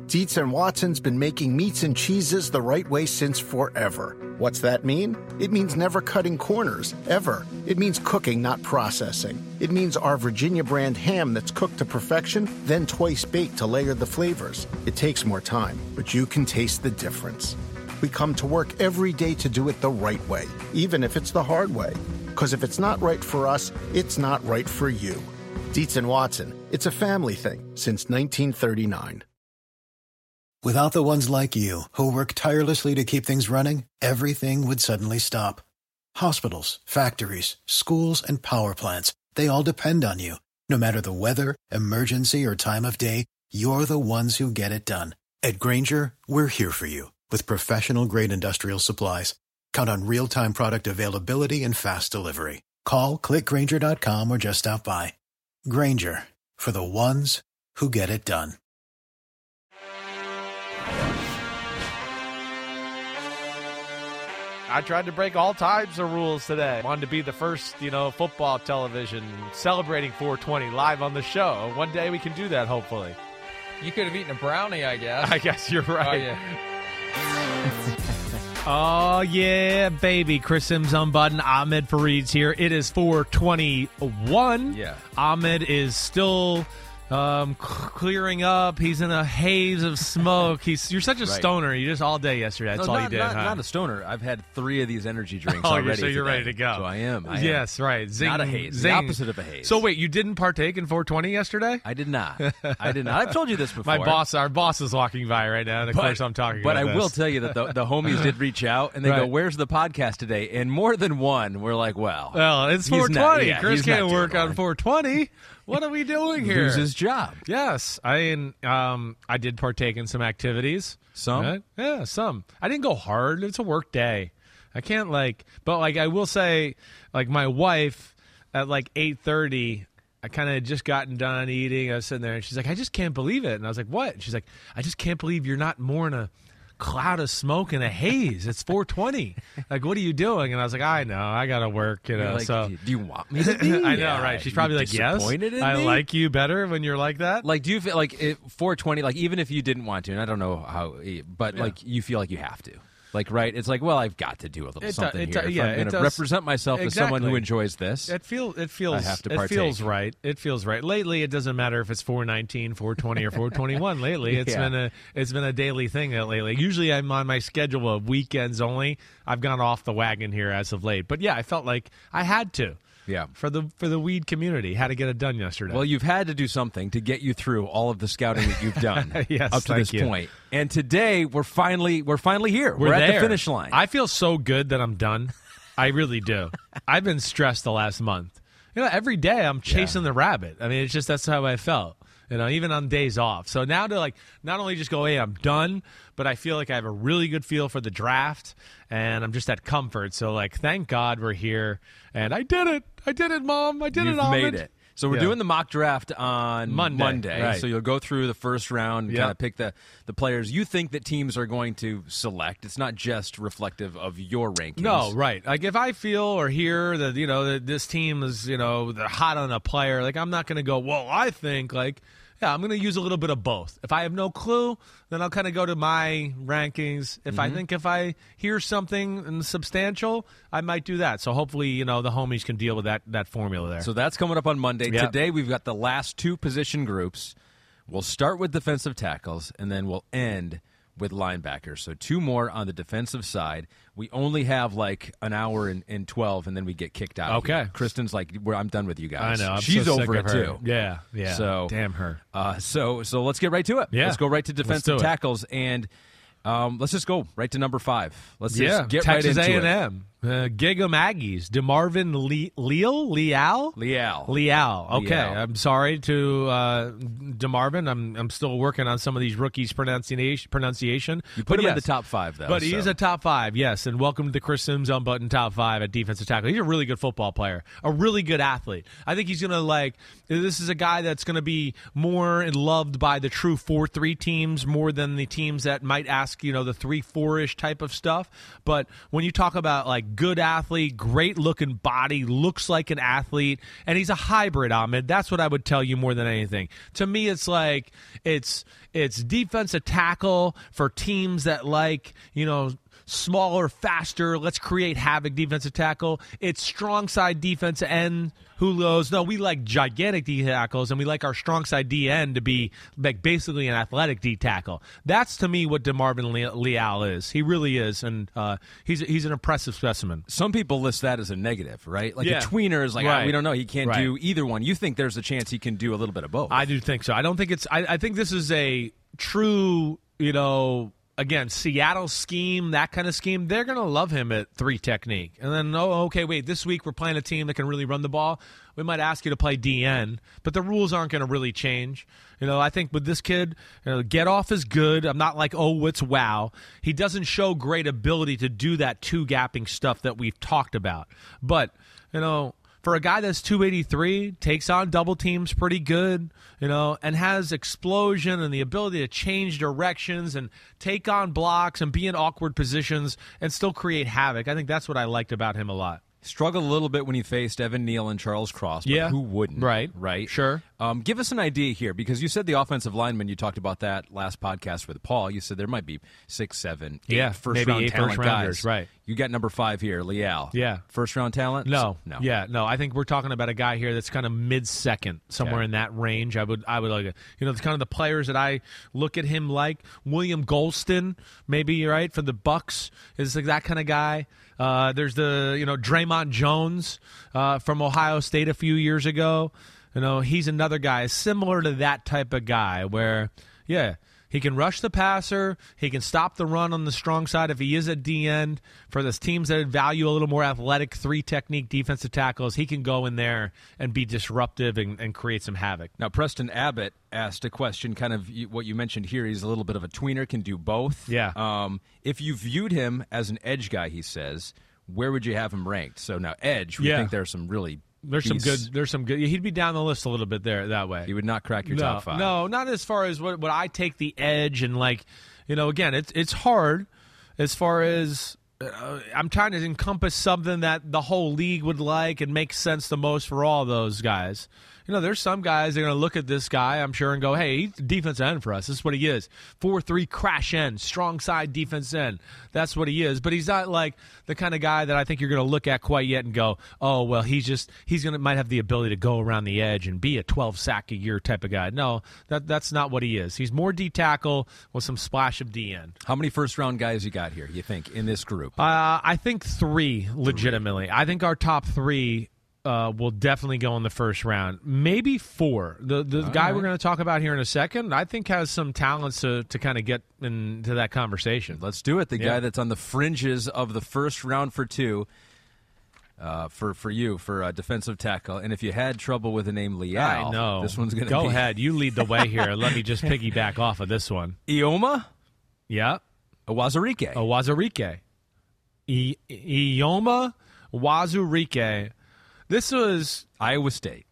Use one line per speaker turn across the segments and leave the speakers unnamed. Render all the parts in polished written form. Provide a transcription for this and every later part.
Dietz and Watson's been making meats and cheeses the right way since forever. What's that mean? It means never cutting corners, ever. It means cooking, not processing. It means our Virginia brand ham that's cooked to perfection, then twice baked to layer the flavors. It takes more time, but you can taste the difference. We come to work every day to do it the right way, even if it's the hard way. Because if it's not right for us, it's not right for you. Dietz and Watson, it's a family thing since 1939.
Without the ones like you, who work tirelessly to keep things running, everything would suddenly stop. Hospitals, factories, schools, and power plants, they all depend on you. No matter the weather, emergency, or time of day, you're the ones who get it done. At Grainger, we're here for you with professional-grade industrial supplies. Count on real-time product availability and fast delivery. Call, click Grainger.com, or just stop by. Grainger, for the ones who get it done.
I tried to break all types of rules today. Wanted to be the first, football television celebrating 420 live on the show. One day we can do that, hopefully.
You could have eaten a brownie, I guess.
I guess you're right.
Oh, yeah.
Oh, yeah, baby. Chris Sims unbuttoned. Ahmed Fareed's here. It is 421.
Yeah.
Ahmed is still clearing up. He's in a haze of smoke. You're such a stoner. You just all day yesterday. That's all you did.
Not a stoner. I've had 3 of these energy drinks
already. So you're
today.
Ready to go.
So I am.
Yes, right. Zing,
not a haze.
Zing.
The opposite of a haze.
So wait, you didn't partake in 420 yesterday?
I did not. I've told you this before.
Our boss is walking by right now, and of course I'm talking about
this. But I will tell you that the homies did reach out, and they go, "Where's the podcast today?" And more than one were like, well,
it's 420. Chris can't work on
one.
420. What are we doing here?
Lose his job.
Yes, I did partake in some activities.
Some?
Right? Yeah, some. I didn't go hard. It's a work day. I can't but I will say, my wife at 8:30, I kind of just gotten done eating. I was sitting there, and she's like, I just can't believe it. And I was like, what? And she's like, I just can't believe you're not more in a cloud of smoke and a haze. It's 420. What are you doing? And I was like, I know, I gotta work. So
do you want me to be?
I know, right? She's probably like, yes, I like you better when you're like that.
Do you feel 420? Even if you didn't want to, and I don't know how, but you feel like you have to. Right? It's well, I've got to do a little something here. If I'm going to represent myself as someone who enjoys this.
It feels.
I have to partake.
It feels right. It feels right. Lately, it doesn't matter if it's 419, 420, or 421. Lately, it's been a daily thing. Lately, usually I'm on my schedule of weekends only. I've gone off the wagon here as of late, but yeah, I felt like I had to.
Yeah,
for the weed community, had to get it done yesterday.
Well, you've had to do something to get you through all of the scouting that you've done
yes,
up to this point. And today we're finally here. We're at the finish line.
I feel so good that I'm done. I really do. I've been stressed the last month. Every day I'm chasing the rabbit. I mean, that's how I felt. Even on days off. So now to not only just go, hey, I'm done, but I feel like I have a really good feel for the draft, and I'm just at comfort. So thank God we're here, and I did it. I did it, Mom. I did it, Ahmed.
You've made it. So we're doing the mock draft on Monday.
Right.
So you'll go through the first round and kind of pick the players you think that teams are going to select. It's not just reflective of your rankings.
No, right. If I feel or hear that, that this team is, they're hot on a player, I'm not going to go, well, I think, I'm going to use a little bit of both. If I have no clue, then I'll kind of go to my rankings. If I hear something substantial, I might do that. So hopefully, the homies can deal with that formula there.
So that's coming up on Monday.
Yep.
Today we've got the last 2 position groups. We'll start with defensive tackles, and then we'll end with linebackers. So 2 more on the defensive side. We only have an hour and 12, and then we get kicked out.
Okay.
Kristen's I'm done with you guys.
I know.
She's
so
over
sick
it
of her.
too.
Yeah.
So
damn her.
So let's get right to it.
Yeah.
Let's go right to defensive
do it.
tackles, and let's just go right to number 5. Let's just get
Texas
right into
A&M. Gig 'em Aggies. DeMarvin Leal. Okay, I'm sorry to DeMarvin. I'm still working on some of these rookies' pronunciation.
You put him in the top 5, though.
But he is a top 5, yes. And welcome to the Chris Sims Unbuttoned top 5 at defensive tackle. He's a really good football player, a really good athlete. I think he's going to this is a guy that's going to be more loved by the true 4-3 teams more than the teams that might ask, the 3-4-ish type of stuff. But when you talk about like good athlete, great looking body, looks like an athlete, and he's a hybrid, Ahmed. That's what I would tell you more than anything. To me, it's like it's defensive tackle for teams that like, smaller, faster, let's create havoc defensive tackle. It's strong side defense end who goes, no, we like gigantic D tackles, and we like our strong side D end to be like basically an athletic D tackle. That's to me what DeMarvin Leal is. He really is, and he's an impressive specimen.
Some people list that as a negative, right? Like
Yeah.
a tweener is like,
Right.
we don't know. He can't
Right.
do either one. You think there's a chance he can do a little bit of both.
I do think so. I don't think it's – I think this is a true, again, Seattle scheme, that kind of scheme. They're going to love him at 3 technique. And then, okay, wait, this week we're playing a team that can really run the ball. We might ask you to play DN, but the rules aren't going to really change. I think with this kid, get off is good. I'm not like, it's wow. He doesn't show great ability to do that 2-gapping stuff that we've talked about. But, for a guy that's 283, takes on double teams pretty good, and has explosion and the ability to change directions and take on blocks and be in awkward positions and still create havoc. I think that's what I liked about him a lot.
Struggled a little bit when he faced Evan Neal and Charles Cross, but who wouldn't?
Right. Sure.
Give us an idea here, because you said the offensive lineman, you talked about that last podcast with Paul. You said there might be 6, 7, 8 first-round talent guys.
Right.
You got number 5 here, Leal.
Yeah.
First-round talent?
No.
No.
Yeah, no. I think we're talking about a guy here that's kind of mid-second, somewhere in that range. I would like it. It's kind of the players that I look at him like. William Golston, maybe, right, for the Bucks, is like that kind of guy. There's the, Draymond Jones from Ohio State a few years ago. He's another guy similar to that type of guy where, he can rush the passer. He can stop the run on the strong side if he is at D end. For the teams that value a little more athletic 3-technique defensive tackles, he can go in there and be disruptive and create some havoc.
Now, Preston Abbott asked a question, kind of what you mentioned here. He's a little bit of a tweener, can do both.
Yeah.
If you viewed him as an edge guy, he says, where would you have him ranked? So now edge, we think there's some really
There's some good. He'd be down the list a little bit there that way.
He would not crack your top 5.
No, not as far as what I take the edge and again, it's hard as far as I'm trying to encompass something that the whole league would like and makes sense the most for all those guys. There's some guys that are going to look at this guy, I'm sure, and go, hey, he's defensive end for us. This is what he is. 4-3 crash end, strong side defense end. That's what he is. But he's not like the kind of guy that I think you're going to look at quite yet and go, oh, well, might have the ability to go around the edge and be a 12-sack a year type of guy. No, that's not what he is. He's more D tackle with some splash of D end.
How many first-round guys you got here, you think, in this group?
I think 3, legitimately. I think our top 3 will definitely go in the first round. Maybe 4. The guy we're going to talk about here in a second, I think has some talents to kind of get into that conversation.
Let's do it. The guy that's on the fringes of the first round for 2 for defensive tackle. And if you had trouble with the name Leal,
I know.
This one's going to be...
Go ahead. You lead the way here. Let me just piggyback off of this one.
Ioma?
Yeah.
Owazurike.
Ioma Wazurike. This was
Iowa State.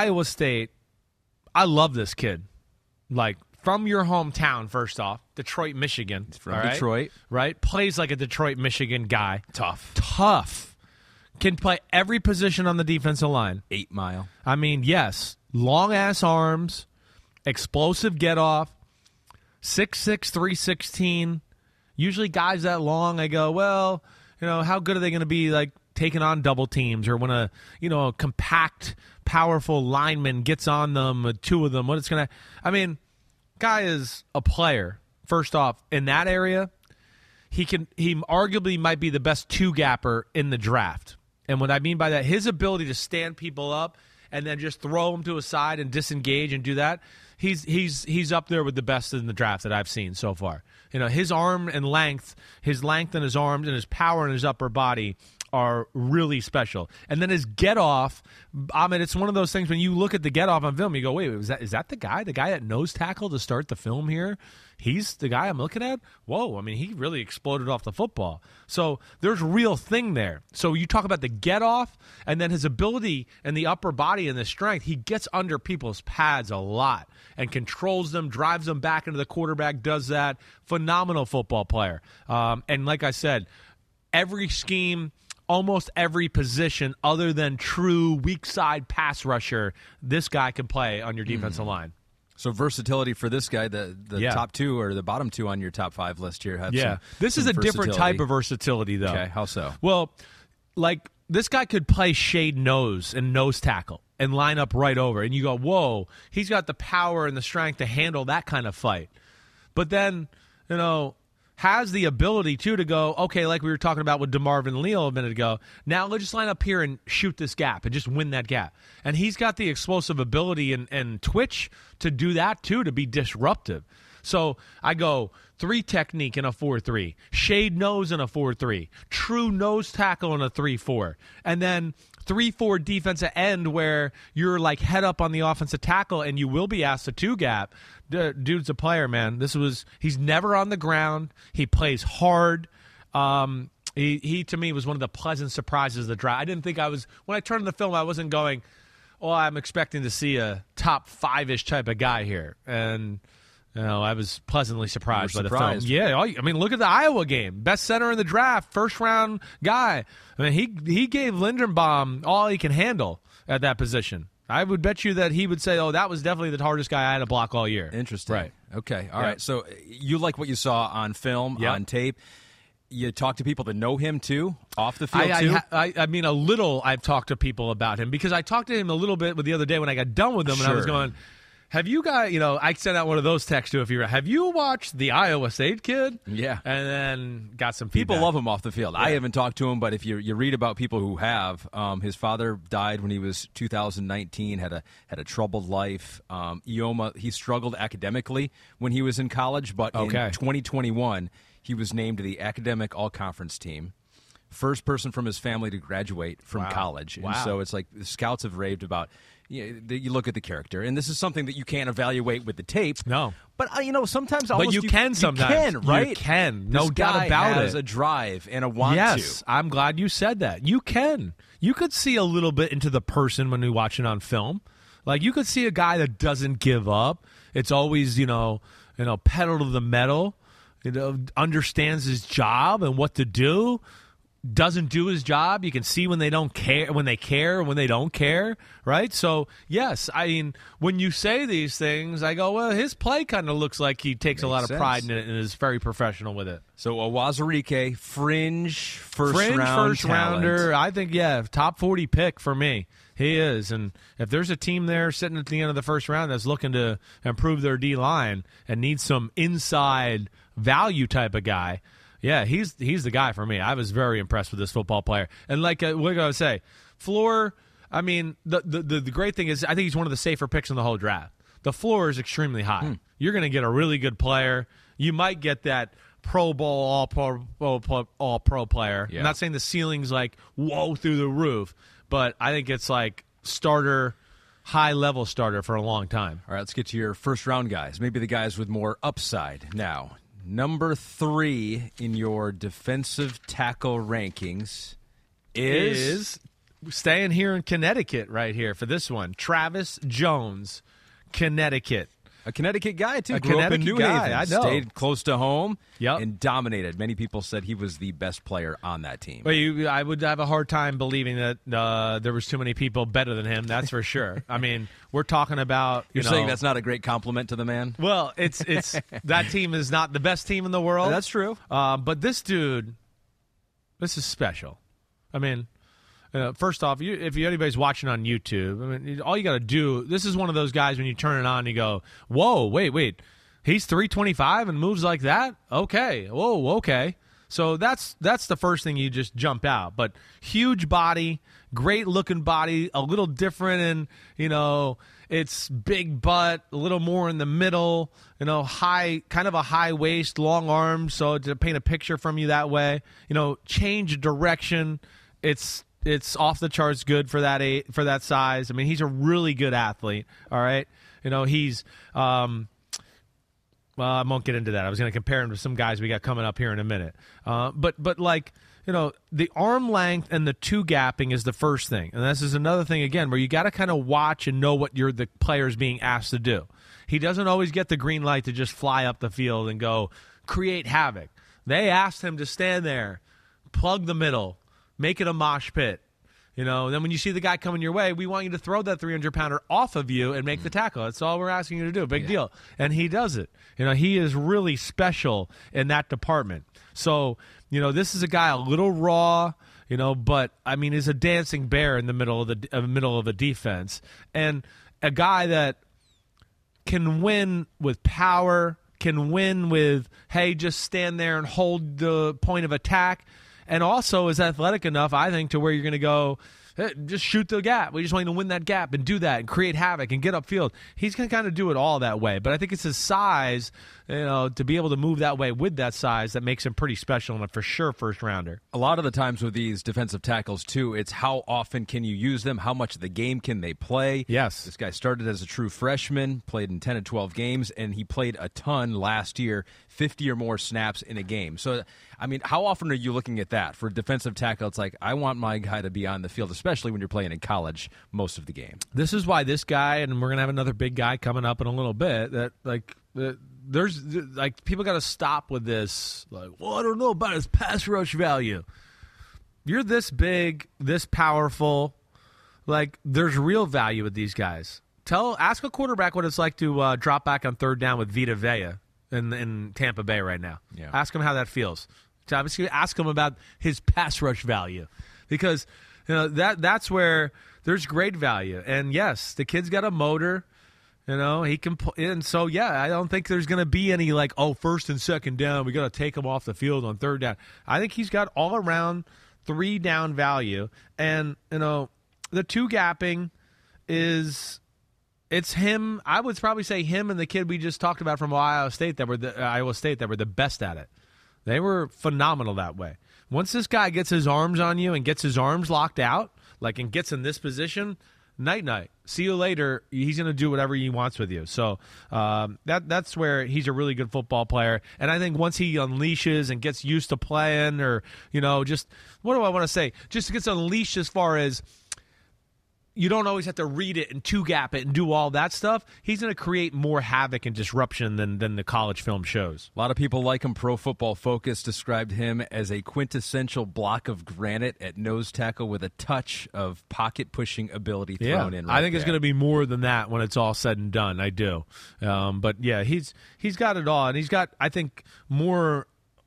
I love this kid. Like, from your hometown, first off, Detroit, Michigan.
He's from Detroit.
Right? Plays like a Detroit, Michigan guy.
Tough.
Can play every position on the defensive line.
8 Mile.
I mean, yes. Long-ass arms, explosive get-off, 6'6", 316. Usually guys that long, I go, well, how good are they going to be, like, taking on double teams, or when a compact, powerful lineman gets on them, 2 of them, what it's going to... I mean, guy is a player, first off, in that area. He arguably might be the best 2-gapper in the draft. And what I mean by that, his ability to stand people up and then just throw them to a side and disengage and do that, he's up there with the best in the draft that I've seen so far. His arm and length, his length in his arms and his power in his upper body are really special. And then his get-off, it's one of those things when you look at the get-off on film, you go, wait, is that the guy that nose tackle to start the film here? He's the guy I'm looking at? Whoa, he really exploded off the football. So there's real thing there. So you talk about the get-off and then his ability and the upper body and the strength, he gets under people's pads a lot and controls them, drives them back into the quarterback, does that. Phenomenal football player. And like I said, every scheme almost every position other than true weak side pass rusher, this guy can play on your defensive line.
So versatility for this guy, the top two or the bottom two on your top 5 list here. Have
this is a different type of versatility, though.
Okay, how so?
Well, like this guy could play shade nose and nose tackle and line up right over, and you go, whoa, he's got the power and the strength to handle that kind of fight. But then, has the ability, too, to go, okay, like we were talking about with DeMarvin Leal a minute ago, now let's just line up here and shoot this gap and just win that gap. And he's got the explosive ability and twitch to do that, too, to be disruptive. So I go 3 technique in a 4-3, shade nose in a 4-3, true nose tackle in a 3-4, and then 3-4 defensive end where you're like head up on the offensive tackle and you will be asked to 2-gap. Dude's a player, man. He's never on the ground. He plays hard. He to me was one of the pleasant surprises of the draft. I didn't think when I turned the film, I wasn't going, I'm expecting to see a top 5-ish type of guy here. And I was pleasantly surprised by the film. Yeah, I mean, look at the Iowa game. Best center in the draft, first-round guy. I mean, he gave Linderbaum all he can handle at that position. I would bet you that he would say, that was definitely the hardest guy I had to block all year.
Interesting.
Right.
Okay, all right. So you like what you saw on film, on tape. You talk to people that know him, too, off the field, too?
I mean, a little I've talked to people about him because I talked to him a little bit the other day when I got done with him, and I was going, have you guys, I sent out one of those texts to have you watched the Iowa State kid?
Yeah.
And then got some feedback.
People love him off the field. Yeah. I haven't talked to him, but if you read about people who have, his father died when he was 2019, had a troubled life. Ioma, he struggled academically when he was in college, but in 2021, he was named to the academic all-conference team. First person from his family to graduate from college.
Wow.
And so it's like the scouts have raved about. You look at the character, and this is something that you can't evaluate with the tape.
No,
but sometimes,
but you can sometimes.
You can, right?
You can, no doubt
about
it.
This guy has a drive and a want to.
Yes, I'm glad you said that. You can. You could see a little bit into the person when you watch it on film. Like you could see a guy that doesn't give up. It's always pedal to the metal. Understands his job and what to do. Doesn't do his job. You can see when they don't care, when they care, when they don't care, right? So, yes, I mean, when you say these things, I go, well, his play kind of looks like he takes a lot of pride in it and is very professional with it.
So, Awazarike, fringe first
rounder. I think, top 40 pick for me. He is. And if there's a team there sitting at the end of the first round that's looking to improve their D-line and needs some inside value type of guy, yeah, he's the guy for me. I was very impressed with this football player. And like what did I say? Floor, I mean, the great thing is I think he's one of the safer picks in the whole draft. The floor is extremely high. You're going to get a really good player. You might get that Pro Bowl, all pro player.
Yeah.
I'm not saying the ceiling's like, whoa, through the roof. But I think it's like starter, high-level starter for a long time.
All right, let's get to your first-round guys. Maybe the guys with more upside now. Number 3 in your defensive tackle rankings is
staying here in Connecticut right here for this one. Travis Jones, Connecticut.
A Connecticut guy, too.
A
Grew up in
Connecticut
New
guy,
Haven.
I know.
Stayed close to home
Yep.
and dominated. Many people said he was the best player on that team.
Well, I would have a hard time believing that there was too many people better than him. That's for sure. I mean, we're talking about
You're saying that's not a great compliment to the man?
Well, it's that team is not the best team in the world.
That's true.
But this dude, this is special. I mean, first off, if anybody's watching on YouTube, I mean, all you got to do, this is one of those guys when you turn it on and you go, whoa, wait, he's 325 and moves like that? Okay, whoa, okay. So that's the first thing you just jump out. But huge body, great-looking body, a little different in, it's big butt, a little more in the middle, high, kind of a high waist, long arms, so to paint a picture from you that way, change direction, it's off the charts good for that size. I mean, he's a really good athlete. All right, he's well, I won't get into that. I was going to compare him to some guys we got coming up here in a minute. But like the arm length and the 2-gapping is the first thing, and this is another thing again where you got to kind of watch and know what the player's being asked to do. He doesn't always get the green light to just fly up the field and go create havoc. They asked him to stand there, plug the middle, make it a mosh pit. Then when you see the guy coming your way, we want you to throw that 300-pounder off of you and make the tackle. That's all we're asking you to do. Big deal. And he does it. He is really special in that department. So, this is a guy a little raw, but, is a dancing bear in the middle of a defense. And a guy that can win with power, can win with, hey, just stand there and hold the point of attack. And also is athletic enough, I think, to where you're going to go, hey, just shoot the gap. We just want you to win that gap and do that and create havoc and get upfield. He's going to kind of do it all that way. But I think it's his size, to be able to move that way with that size that makes him pretty special and a for sure first rounder.
A lot of the times with these defensive tackles, too, it's how often can you use them? How much of the game can they play?
Yes.
This guy started as a true freshman, played in 10 to 12 games, and he played a ton last year, 50 or more snaps in a game. So, how often are you looking at that? For a defensive tackle, it's like, I want my guy to be on the field, especially when you're playing in college most of the game.
This is why this guy, and we're going to have another big guy coming up in a little bit, there's people got to stop with this. I don't know about his pass rush value. You're this big, this powerful. There's real value with these guys. Ask a quarterback what it's like to drop back on third down with Vita Vea in Tampa Bay right now.
Yeah. Ask
him how that feels. Ask him about his pass rush value, because that's where there's great value. And yes, the kid's got a motor. He can, and so I don't think there's going to be any first and second down, we got to take him off the field on third down. I think he's got all around 3 down value, and the 2 gapping is. It's him. I would probably say him and the kid we just talked about from Iowa State that were the best at it. They were phenomenal that way. Once this guy gets his arms on you and gets his arms locked out, and gets in this position, night. See you later. He's going to do whatever he wants with you. So that's where he's a really good football player. And I think once he unleashes and gets used to playing, or just what do I want to say? Just gets unleashed as far as. You don't always have to read it and 2-gap it and do all that stuff. He's going to create more havoc and disruption than the college film shows.
A lot of people like him. Pro Football Focus described him as a quintessential block of granite at nose tackle with a touch of pocket-pushing ability thrown in.
I think it's going to be more than that when it's all said and done. I do. But, he's got it all. And he's got, I think, more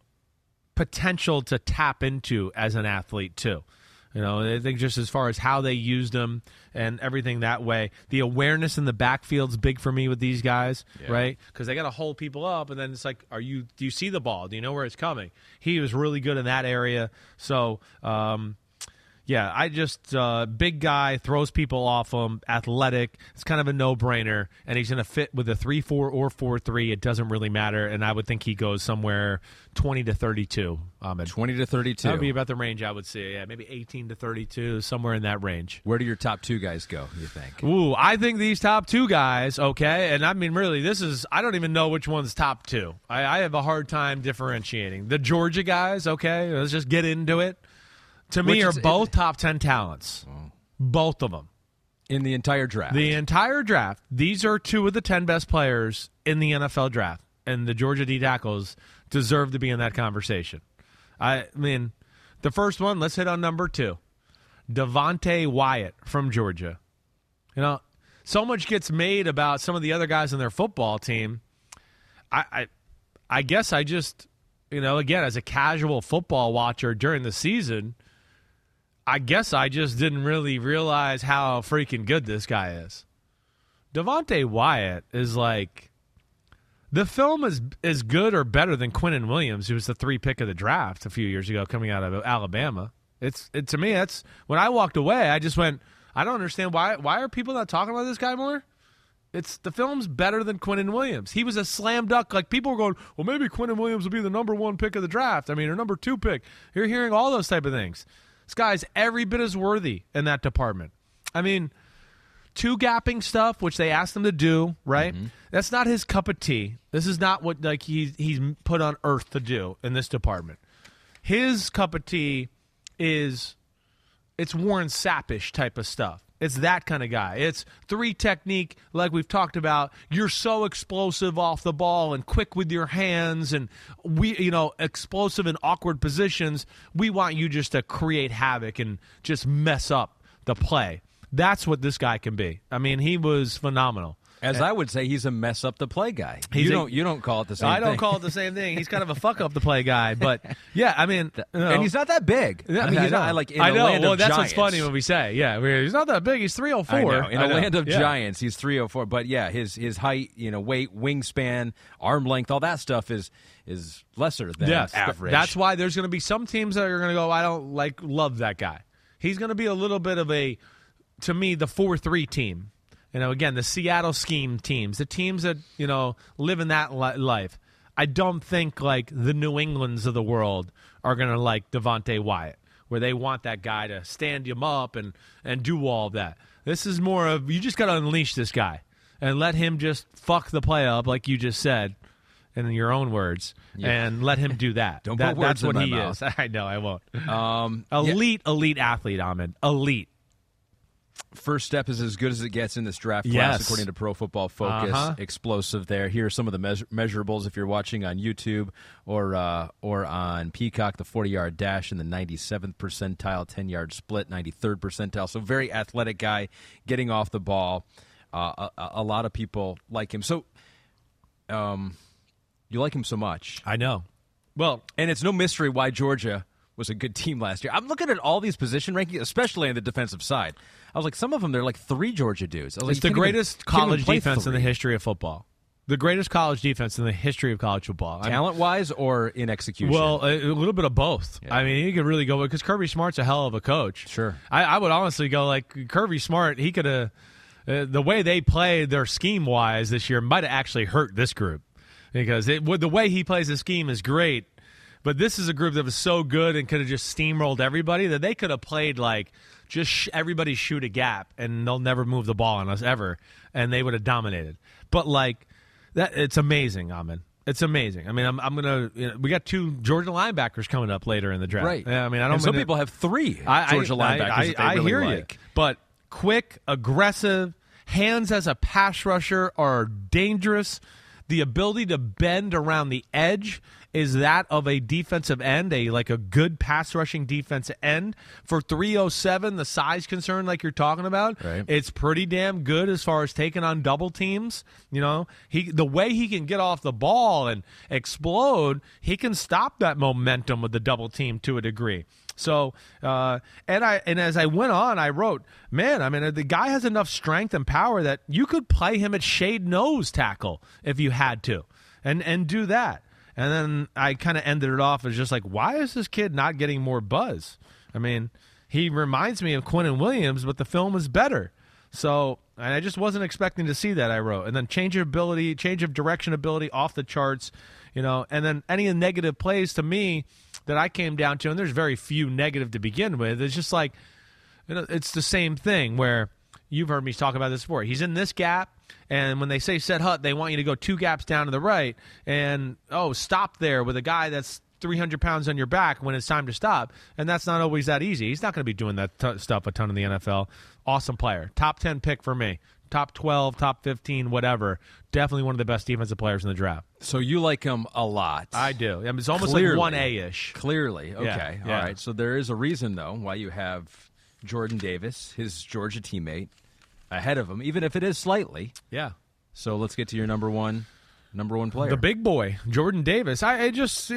potential to tap into as an athlete, too. I think just as far as how they used him and everything that way, the awareness in the backfield's big for me with these guys, right? Because they got to hold people up, and then it's like, do you see the ball? Do you know where it's coming? He was really good in that area. So, I just big guy, throws people off him, athletic. It's kind of a no-brainer, and he's going to fit with a 3-4 or 4-3. It doesn't really matter, and I would think he goes somewhere 20 to 32.
20 to 32.
That would be about the range I would see. Yeah, maybe 18 to 32, somewhere in that range.
Where do your top 2 guys go, you think?
Ooh, I think these top 2 guys, okay, and really, I don't even know which one's top 2. I have a hard time differentiating. The Georgia guys, okay, let's just get into it. To me, are both top 10 talents. Oh. Both of them.
In the entire draft.
The entire draft. These are 2 of the 10 best players in the NFL draft. And the Georgia D tackles deserve to be in that conversation. The first one, let's hit on number 2. Devontae Wyatt from Georgia. So much gets made about some of the other guys on their football team. I guess I just, again, as a casual football watcher during the season, I guess I just didn't really realize how freaking good this guy is. Devontae Wyatt is the film is good or better than Quinnen Williams, who was the 3 pick of the draft a few years ago coming out of Alabama. To me, that's when I walked away, I just went, I don't understand why are people not talking about this guy more? The film's better than Quinnen Williams. He was a slam dunk. People were going, well, maybe Quinnen Williams will be the number 1 pick of the draft. Or number 2 pick. You're hearing all those type of things. This guy's every bit as worthy in that department. 2-gapping stuff, which they asked him to do, right? Mm-hmm. That's not his cup of tea. This is not what he's put on earth to do in this department. His cup of tea is it's Warren Sappish type of stuff. It's that kind of guy. It's 3 technique, like we've talked about. You're so explosive off the ball and quick with your hands, and explosive in awkward positions. We want you just to create havoc and just mess up the play. That's what this guy can be. I mean, he was phenomenal.
As I would say, he's a mess up the play guy. You don't call it the same thing.
I don't call it the same thing. He's kind of a fuck up the play guy, but yeah, I mean,
and he's not that big. I mean, he's not like in the land of
that's
giants.
What's funny when we say, he's not that big. He's 304.
I know. In a land of giants, he's 304. But yeah, his height, weight, wingspan, arm length, all that stuff is lesser than average.
That's why there's going to be some teams that are going to go, I don't love that guy. He's going to be a little bit of to me, the 4-3 team. Again, the Seattle scheme teams, the teams that, live in that life. I don't think, like, the New Englands of the world are going to like Devontae Wyatt, where they want that guy to stand him up and do all of that. This is more of, you just got to unleash this guy and let him just fuck the play up, like you just said, in your own words, and let him do that.
Don't put words in my mouth.
Is. I know, I won't. Elite athlete, Ahmed. Elite.
First step is as good as it gets in this draft class, according to Pro Football Focus. Explosive there. Here are some of the measurables if you're watching on YouTube or on Peacock. The 40-yard dash in the 97th percentile, 10-yard split, 93rd percentile. So very athletic guy getting off the ball. A lot of people like him. So you like him so much.
I know. Well,
and it's no mystery why Georgia was a good team last year. I'm looking at all these position rankings, especially on the defensive side. I was like, some of them, they're like 3 Georgia dudes. I was
it's the greatest college defense in the history of football. The greatest college defense in the history of college football.
Talent-wise or in execution?
Well, a little bit of both. Yeah. I mean, you could really go, because Kirby Smart's a hell of a coach.
Sure.
I would honestly go, like, Kirby Smart, he could have, the way they played their scheme-wise this year might have actually hurt this group. Because the way he plays his scheme is great. But this is a group that was so good and could have just steamrolled everybody that they could have played like just everybody shoot a gap and they'll never move the ball on us ever, and they would have dominated. But like that, it's amazing, Ahmed. It's amazing. I mean, I'm gonna. We got 2 Georgia linebackers coming up later in the draft.
Right.
Yeah, I mean, I don't.
And some people have 3 Georgia linebackers.
I
really
hear
like.
you, but quick, aggressive, hands as a pass rusher are dangerous. The ability to bend around the edge is that of a defensive end, a good pass rushing defensive end. For 307, the size concern like you're talking about,
right.
It's pretty damn good as far as taking on double teams. The way he can get off the ball and explode, he can stop that momentum with the double team to a degree. So, and as I went on, I wrote, man, I mean, the guy has enough strength and power that you could play him at shade nose tackle if you had to, and do that. And then I kind of ended it off as just like, why is this kid not getting more buzz? I mean, he reminds me of Quinnen Williams, but the film is better. So, and I just wasn't expecting to see that, I wrote. And then change of direction ability off the charts, and then any negative plays to me that I came down to, and there's very few negative to begin with, it's just like, it's the same thing where you've heard me talk about this before. He's in this gap, and when they say set hut, they want you to go 2 gaps down to the right, and, stop there with a guy that's 300 pounds on your back when it's time to stop, and that's not always that easy. He's not going to be doing that stuff a ton in the NFL. Awesome player. Top 10 pick for me. Top 12, top 15, whatever. Definitely one of the best defensive players in the draft.
So you like him a lot.
I do. I mean, it's almost
Clearly.
like 1A-ish.
Clearly. Okay.
Yeah.
All right. So there is a reason, though, why you have Jordan Davis, his Georgia teammate, ahead of him, even if it is slightly.
Yeah.
So let's get to your number one player.
The big boy, Jordan Davis. I just,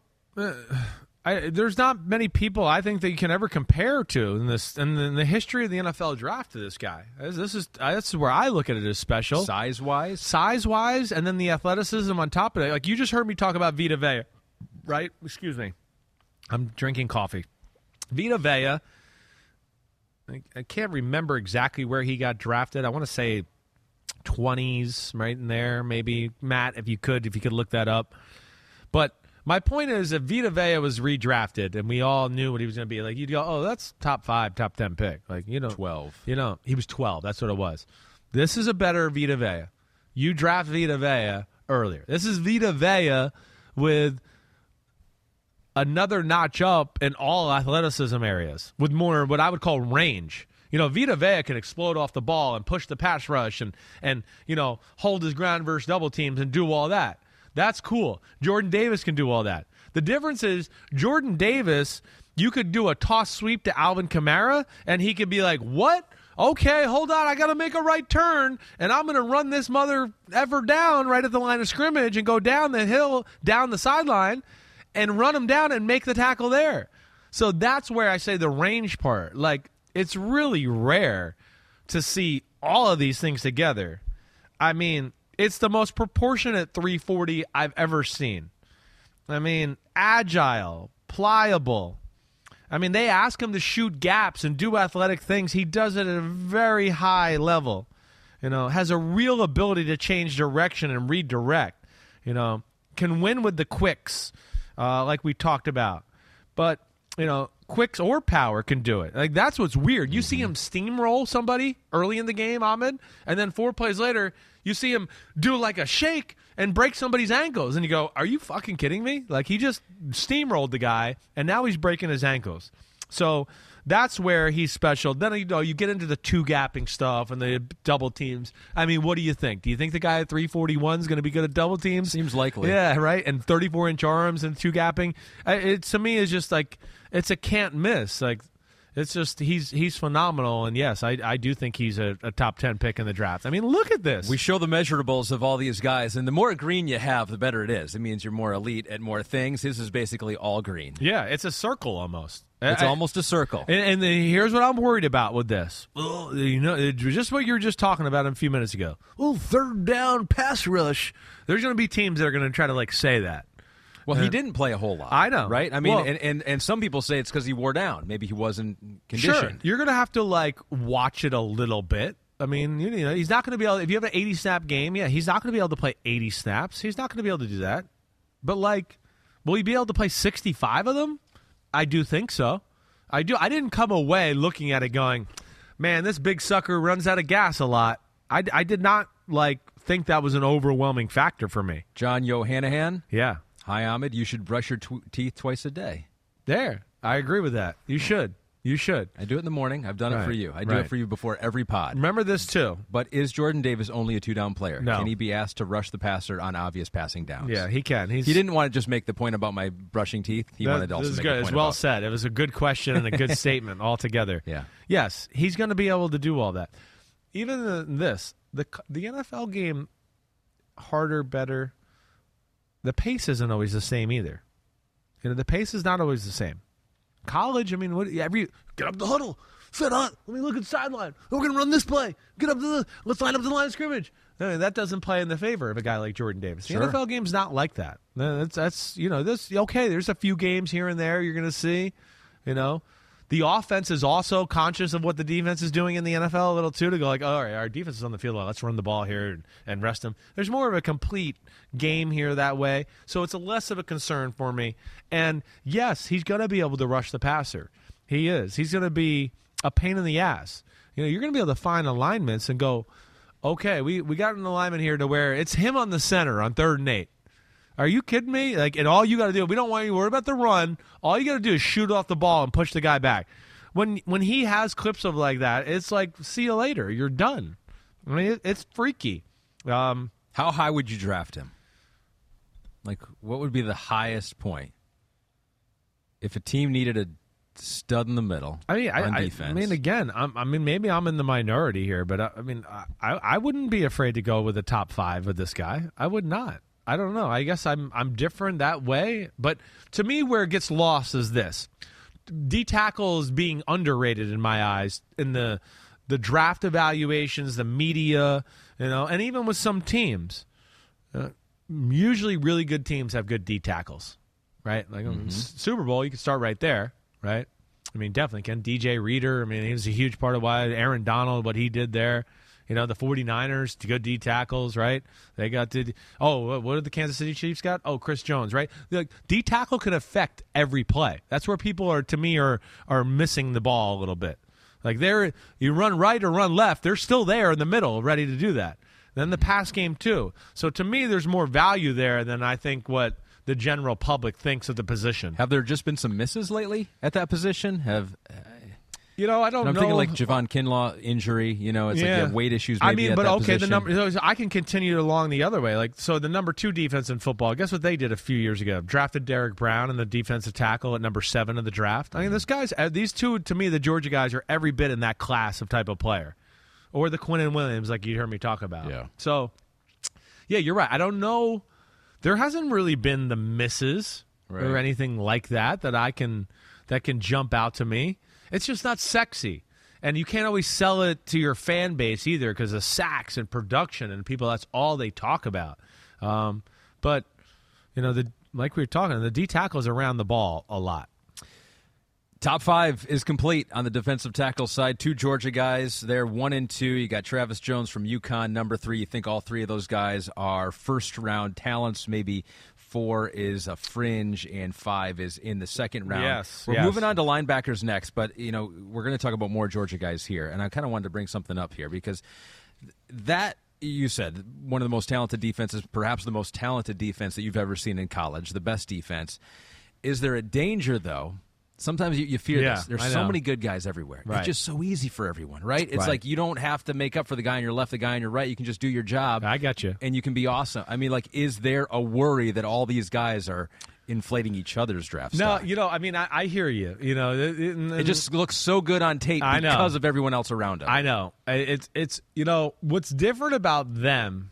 there's not many people I think that you can ever compare to in the history of the NFL draft to this guy. This is where I look at it as special. Size-wise, and then the athleticism on top of it. Like you just heard me talk about Vita Vea, right? Excuse me. I'm drinking coffee. Vita Vea, I can't remember exactly where he got drafted. I want to say 20s, right in there, maybe. Matt, if you could look that up. But my point is, if Vita Vea was redrafted and we all knew what he was going to be, like you'd go, oh, that's top 5, top 10 pick.
12.
He was 12. That's what it was. This is a better Vita Vea. You draft Vita Vea earlier. This is Vita Vea with another notch up in all athleticism areas, with more what I would call range. Vita Vea can explode off the ball and push the pass rush and hold his ground versus double teams and do all that. That's cool. Jordan Davis can do all that. The difference is Jordan Davis, you could do a toss sweep to Alvin Kamara, and he could be like, what? Okay, hold on, I got to make a right turn, and I'm going to run this mother effer down right at the line of scrimmage and go down the hill, down the sideline, and run him down and make the tackle there. So that's where I say the range part. Like, it's really rare to see all of these things together. I mean, it's the most proportionate 340 I've ever seen. I mean, agile, pliable. I mean, they ask him to shoot gaps and do athletic things. He does it at a very high level. Has a real ability to change direction and redirect. Can win with the quicks, like we talked about. But, quicks or power can do it. Like, that's what's weird. You see him steamroll somebody early in the game, Ahmed, and then 4 plays later, you see him do like a shake and break somebody's ankles. And you go, are you fucking kidding me? Like, he just steamrolled the guy, and now he's breaking his ankles. So that's where he's special. Then, you get into the two-gapping stuff and the double teams. I mean, what do you think? Do you think the guy at 341 is going to be good at double teams?
Seems likely.
Yeah, right? And 34-inch arms and two-gapping. It, to me, is just like, it's a can't miss. Like, it's just he's phenomenal, and yes, I do think he's a top 10 pick in the draft. I mean, look at this.
We show the measurables of all these guys, and the more green you have, the better it is. It means you're more elite at more things. His is basically all green.
Yeah, it's a circle almost.
It's almost a circle.
And here's what I'm worried about with this. Well, just what you were just talking about a few minutes ago. Well, third down pass rush. There's going to be teams that are going to try to say that.
Well, he didn't play a whole lot.
I know.
Right? I mean, and some people say it's because he wore down. Maybe he wasn't conditioned.
Sure. You're going to have to, watch it a little bit. I mean, he's not going to be able – if you have an 80-snap game, yeah, he's not going to be able to play 80 snaps. He's not going to be able to do that. But, will he be able to play 65 of them? I do think so. I do. I didn't come away looking at it going, man, this big sucker runs out of gas a lot. I did not, think that was an overwhelming factor for me.
John Yohanahan?
Yeah.
Hi, Ahmed. You should brush your teeth twice a day.
There. I agree with that. You should. You should.
I do it in the morning. I've done it for you. I do it for you before every pod.
Remember this, too.
But is Jordan Davis only a two-down player?
No.
Can he be asked to rush the passer on obvious passing downs?
Yeah, he can. He
didn't want to just make the point about my brushing teeth. He wanted to also make a point
It's well said. It was a good question and a good statement altogether.
Yeah.
Yes, he's going to be able to do all that. Even the NFL game, harder, better, the pace isn't always the same either. The pace is not always the same. College, I mean, get up the huddle, sit on, let me look at the sideline. We're going to run this play. Let's line up the line of scrimmage. I mean, that doesn't play in the favor of a guy like Jordan Davis. The NFL game's not like that. That's this okay. There's a few games here and there you're going to see. The offense is also conscious of what the defense is doing in the NFL a little too, to go all right, our defense is on the field. Let's run the ball here and rest them. There's more of a complete game here that way, so it's less of a concern for me. And, yes, he's going to be able to rush the passer. He is. He's going to be a pain in the ass. You're going to be able to find alignments and go, okay, we got an alignment here to where it's him on the center on 3rd and 8. Are you kidding me? And all you got to do, we don't want you to worry about the run. All you got to do is shoot off the ball and push the guy back. When he has clips of that, it's like, see you later. You're done. I mean, it's freaky.
How high would you draft him? What would be the highest point if a team needed a stud in the middle on defense?
I mean, again, maybe I'm in the minority here, but I wouldn't be afraid to go with a top 5 with this guy. I would not. I don't know. I guess I'm different that way. But to me, where it gets lost is this. D-tackle is being underrated in my eyes in the draft evaluations, the media, and even with some teams. Usually really good teams have good D-tackles, right? Super Bowl, you can start right there, right? I mean, definitely can. DJ Reader, I mean, he was a huge part of why Aaron Donald, what he did there. The 49ers, good D tackles, right? They got what did the Kansas City Chiefs got? Oh, Chris Jones, right? D tackle can affect every play. That's where people are missing the ball a little bit. You run right or run left, they're still there in the middle, ready to do that. Then the pass game too. So to me, there's more value there than I think what the general public thinks of the position.
Have there just been some misses lately at that position?
I don't know.
I'm thinking like Javon Kinlaw injury. It's like you have weight issues. Maybe
but
at that
okay,
position.
the number. I can continue along the other way. Like, so the number 2 defense in football. Guess what they did a few years ago? Drafted Derek Brown and the defensive tackle at number 7 of the draft. I mean, these two, to me, the Georgia guys are every bit in that class of type of player, or the Quinnen Williams, like you heard me talk about.
Yeah.
So, yeah, you're right. I don't know. There hasn't really been the misses or anything like that can jump out to me. It's just not sexy. And you can't always sell it to your fan base either because of sacks and production and people, that's all they talk about. But, like we were talking, the D tackles around the ball a lot.
Top 5 is complete on the defensive tackle side. 2 Georgia guys there, 1 and 2. You got Travis Jones from UConn, number 3. You think all 3 of those guys are first-round talents, maybe 4 is a fringe, and 5 is in the second round.
Yes,
We're moving on to linebackers next, but we're going to talk about more Georgia guys here, and I kind of wanted to bring something up here because that, you said, one of the most talented defenses, perhaps the most talented defense that you've ever seen in college, the best defense. Is there a danger, though? Sometimes you fear this. There's so many good guys everywhere.
Right.
It's just so easy for everyone, right? It's like you don't have to make up for the guy on your left, the guy on your right. You can just do your job.
I got you.
And you can be awesome. I mean, like, is there a worry that all these guys are inflating each other's draft stock?
No, I hear you.
It just looks so good on tape because of everyone else around them.
I know. It's what's different about them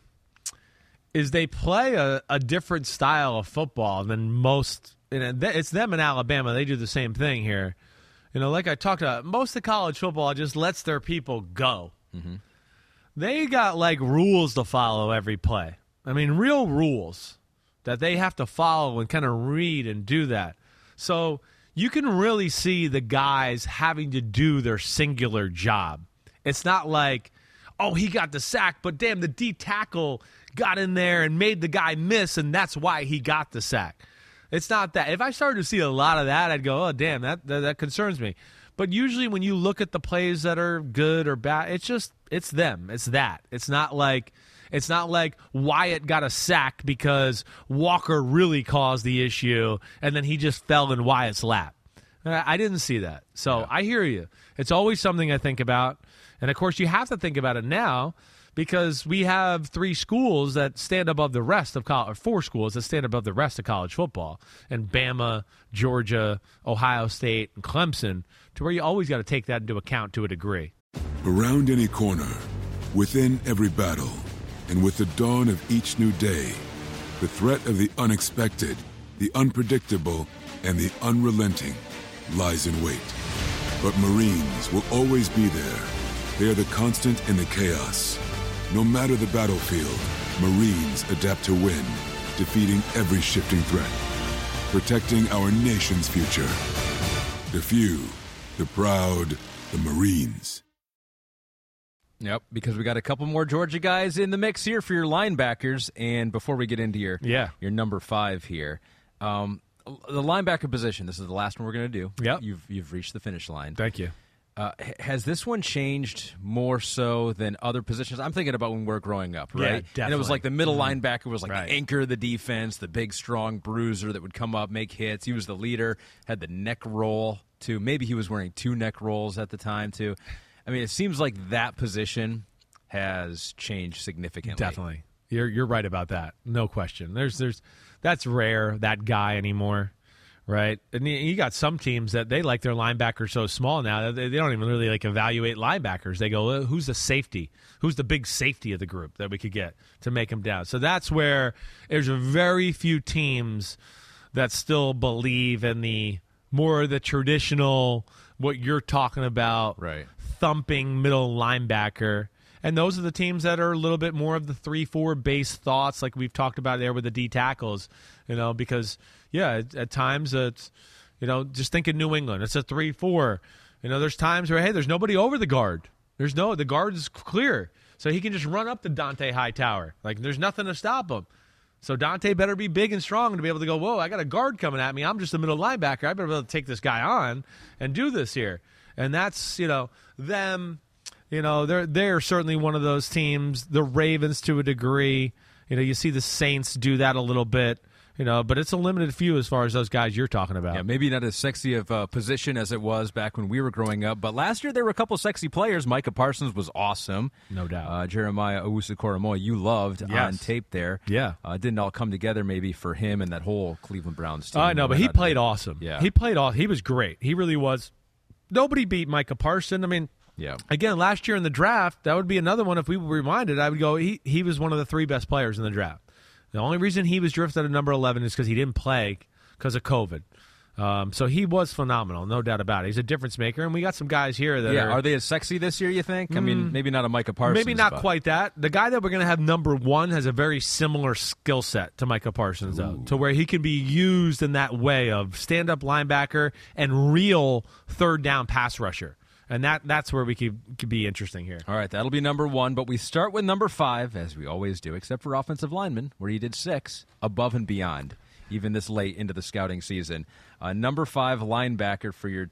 is they play a different style of football than most. It's them in Alabama. They do the same thing here. Like I talked about, most of college football just lets their people go. Mm-hmm. They got like rules to follow every play. I mean, real rules that they have to follow and kind of read and do that. So you can really see the guys having to do their singular job. It's not like, oh, he got the sack, but damn, the D tackle got in there and made the guy miss, and that's why he got the sack. It's not that. If I started to see a lot of that, I'd go, oh, damn, that concerns me. But usually when you look at the plays that are good or bad, it's them. It's that. It's not like Wyatt got a sack because Walker really caused the issue, and then he just fell in Wyatt's lap. I didn't see that. So I hear you. It's always something I think about. And, of course, you have to think about it now, because we have 3 schools that stand above the rest of college, or 4 schools that stand above the rest of college football, and Bama, Georgia, Ohio State, and Clemson, to where you always got to take that into account to a degree.
Around any corner, within every battle, and with the dawn of each new day, the threat of the unexpected, the unpredictable, and the unrelenting lies in wait. But Marines will always be there. They are the constant in the chaos. No matter the battlefield, Marines adapt to win, defeating every shifting threat, protecting our nation's future. The few, the proud, the Marines.
Yep, because we got a couple more Georgia guys in the mix here for your linebackers. And before we get into your number 5 here, the linebacker position, this is the last one we're going to do.
Yep.
You've reached the finish line.
Thank you.
Has this one changed more so than other positions? I'm thinking about when we were growing up, right?
Yeah, definitely.
And it was like the middle linebacker was like the anchor of the defense, the big, strong bruiser that would come up, make hits. He was the leader, had the neck roll, too. Maybe he was wearing 2 neck rolls at the time, too. I mean, it seems like that position has changed significantly.
Definitely. You're right about that. No question. That's rare, that guy anymore. Right, and you got some teams that they like their linebackers so small now that they don't even really evaluate linebackers. They go, who's the safety? Who's the big safety of the group that we could get to make them down? So that's where there's very few teams that still believe in the traditional, what you're talking about, thumping middle linebacker. And those are the teams that are a little bit more of the 3-4 base thoughts, like we've talked about there with the D tackles, because at times it's, just think of New England. It's a 3-4. There's times where, hey, there's nobody over the guard. The guard is clear. So he can just run up to Dante Hightower. There's nothing to stop him. So Dante better be big and strong to be able to go, whoa, I got a guard coming at me. I'm just a middle linebacker. I better be able to take this guy on and do this here. And that's, them. They're certainly one of those teams. The Ravens to a degree. You see the Saints do that a little bit. but it's a limited few as far as those guys you're talking about.
Yeah, maybe not as sexy of a position as it was back when we were growing up, but last year there were a couple sexy players. Micah Parsons was awesome.
No doubt.
Jeremiah Owusu-Koramoah, you loved on tape there.
Yeah.
Didn't all come together maybe for him and that whole Cleveland Browns team.
I know, but he played awesome.
Yeah.
He was great. He really was. Nobody beat Micah Parsons. I mean, again, last year in the draft, that would be another one. If we were reminded, I would go, he was one of the 3 best players in the draft. The only reason he was drafted at number 11 is because he didn't play because of COVID. So he was phenomenal, no doubt about it. He's a difference maker, and we got some guys here that
are they as sexy this year, you think? I mean, maybe not a Micah Parsons.
Maybe not quite that. The guy that we're going to have number 1 has a very similar skill set to Micah Parsons, though, to where he can be used in that way of stand-up linebacker and real third-down pass rusher. And that's where we could be interesting here.
All right, that'll be number 1, but we start with number 5, as we always do, except for offensive linemen, where he did 6, above and beyond, even this late into the scouting season. Number 5 linebacker for your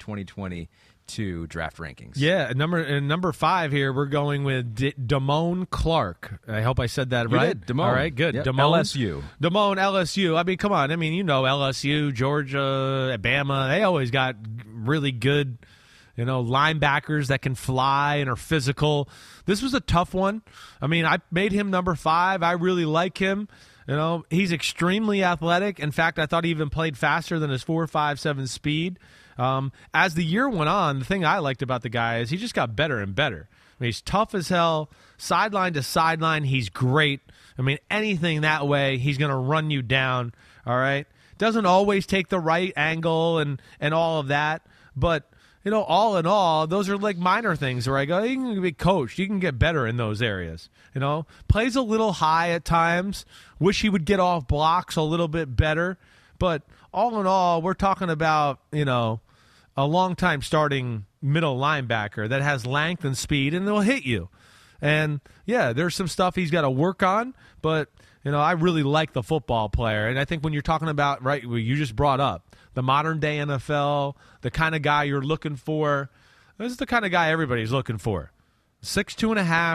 2022 draft rankings.
Yeah, number 5 here, we're going with Damone Clark. I hope I said that right.
Did. Damone.
All right, good.
Yep.
Damone,
LSU.
I mean, come on. I mean, LSU, Georgia, Alabama, they always got really good linebackers that can fly and are physical. This was a tough one. I mean, I made him number 5. I really like him. He's extremely athletic. In fact, I thought he even played faster than his 4.57 speed. As the year went on, the thing I liked about the guy is he just got better and better. I mean, he's tough as hell. Sideline to sideline, he's great. I mean, anything that way, he's going to run you down, all right? Doesn't always take the right angle and all of that, but all in all, those are like minor things where I go, you can be coached. You can get better in those areas. Plays a little high at times. Wish he would get off blocks a little bit better. But all in all, we're talking about, a long-time starting middle linebacker that has length and speed, and they'll hit you. And, yeah, there's some stuff he's got to work on, but, I really like the football player. And I think when you're talking about, right, what you just brought up, the modern-day NFL, the kind of guy you're looking for, this is the kind of guy everybody's looking for. 6'2.5",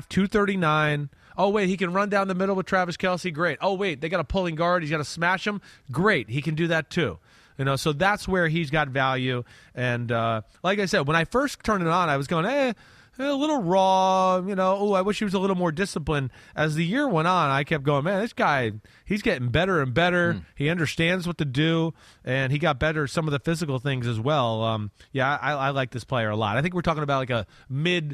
239. Oh, wait, he can run down the middle with Travis Kelce. Great. Oh, wait, they got a pulling guard. He's got to smash him. Great. He can do that too. So that's where he's got value. And like I said, when I first turned it on, I was going, a little raw, I wish he was a little more disciplined. As the year went on, I kept going, man, this guy, he's getting better and better. He understands what to do, and he got better at some of the physical things as well. I like this player a lot. I think we're talking about like a mid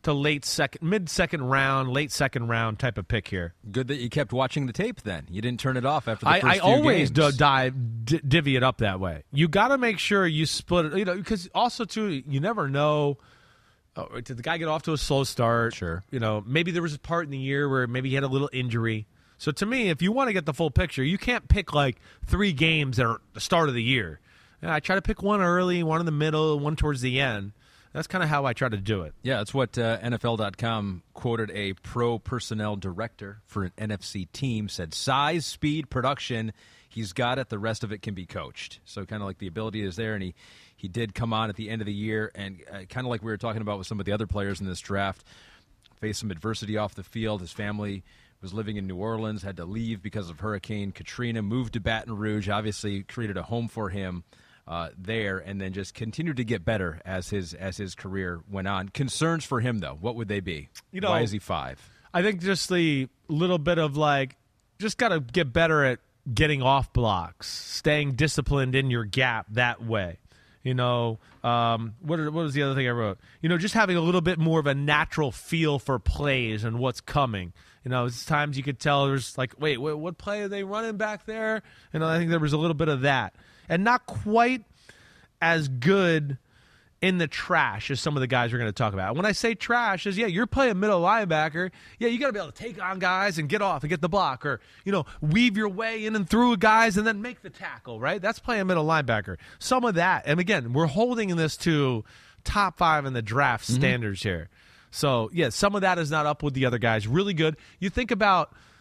second round, late second round type of pick here.
Good that you kept watching the tape then. You didn't turn it off after the first few games.
I always divvy it up that way. You got to make sure you split it, because also, too, you never know. Did the guy get off to a slow start?
Sure.
Maybe there was a part in the year where maybe he had a little injury. So to me, if you want to get the full picture, you can't pick like 3 games that are the start of the year. I try to pick one early, one in the middle, one towards the end. That's kind of how I try to do it.
Yeah, that's what NFL.com quoted a pro personnel director for an NFC team, said size, speed, production, he's got it. The rest of it can be coached. So kind of like the ability is there, and he did come on at the end of the year, and kind of like we were talking about with some of the other players in this draft, faced some adversity off the field. His family was living in New Orleans, had to leave because of Hurricane Katrina, moved to Baton Rouge, obviously created a home for him there, and then just continued to get better as his career went on. Concerns for him, though, what would they be? Why is he 5?
I think just the little bit of just got to get better at getting off blocks, staying disciplined in your gap that way. What was the other thing I wrote? Just having a little bit more of a natural feel for plays and what's coming. It's times you could tell there's wait, what play are they running back there? I think there was a little bit of that. And not quite as good in the trash as some of the guys we're going to talk about. When I say trash, you're playing middle linebacker. Yeah, you got to be able to take on guys and get off and get the block, or weave your way in and through guys and then make the tackle. Right? That's playing middle linebacker. Some of that, and again, we're holding this to top 5 in the draft standards here. So yeah, some of that is not up with the other guys. Really good. You think about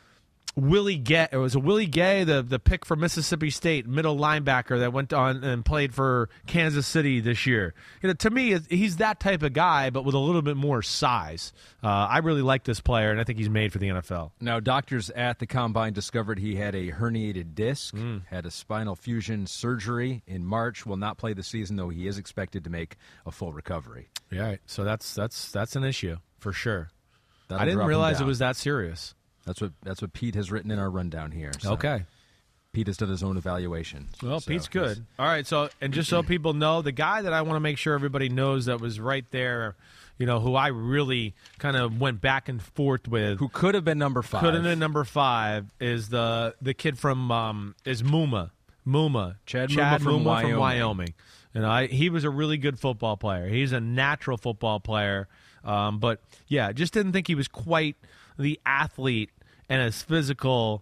Willie Gay. It was a Willie Gay, the pick from Mississippi State, middle linebacker that went on and played for Kansas City this year. To me, he's that type of guy, but with a little bit more size. I really like this player, and I think he's made for the NFL.
Now, doctors at the Combine discovered he had a herniated disc, had a spinal fusion surgery in March, will not play the season, though he is expected to make a full recovery.
Yeah, right. So that's an issue for sure.
That'll
I didn't
drop him
realize it
down.
was that serious.
That's what Pete has written in our rundown here. So
Okay.
Pete has done his own evaluation.
Well,
So
Pete's good. All right, so and just so people know, the guy that I want to make sure everybody knows that was right there, who I really kind of went back and forth with,
who could have been number 5.
could have been number 5, is the kid from is Muma.
Chad
Muma
from
from
Wyoming.
Wyoming. He was a really good football player. He's a natural football player, but yeah, just didn't think he was quite the athlete and as physical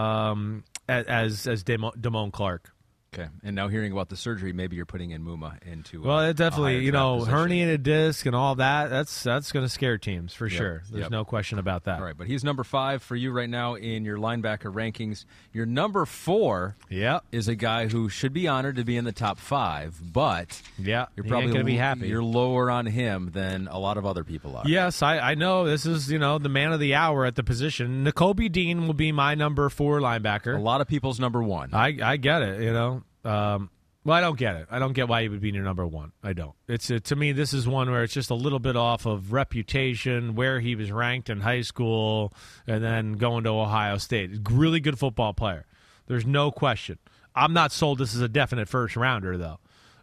as Damone Clark.
Okay, and now hearing about the surgery, maybe you're putting in Muma into
Well, it definitely,
a higher draft position.
herniated disc and all that. That's going to scare teams for sure. There's
yep.
no question about that.
All right, but he's number 5 for you right now in your linebacker rankings. Your number 4
Yep.
is a guy who should be honored to be in the top 5, but
Yeah.
you're
He
probably
ain't going to be happy.
You're lower on him than a lot of other people are.
Yes, I know. This is, the man of the hour at the position. N'Kobe Dean will be my number 4 linebacker.
A lot of people's number 1.
I get it, Well, I don't get it. I don't get why he would be your number 1. I don't. To me, this is one where it's just a little bit off of reputation, where he was ranked in high school, and then going to Ohio State. Really good football player. There's no question. I'm not sold this is a definite first rounder, though.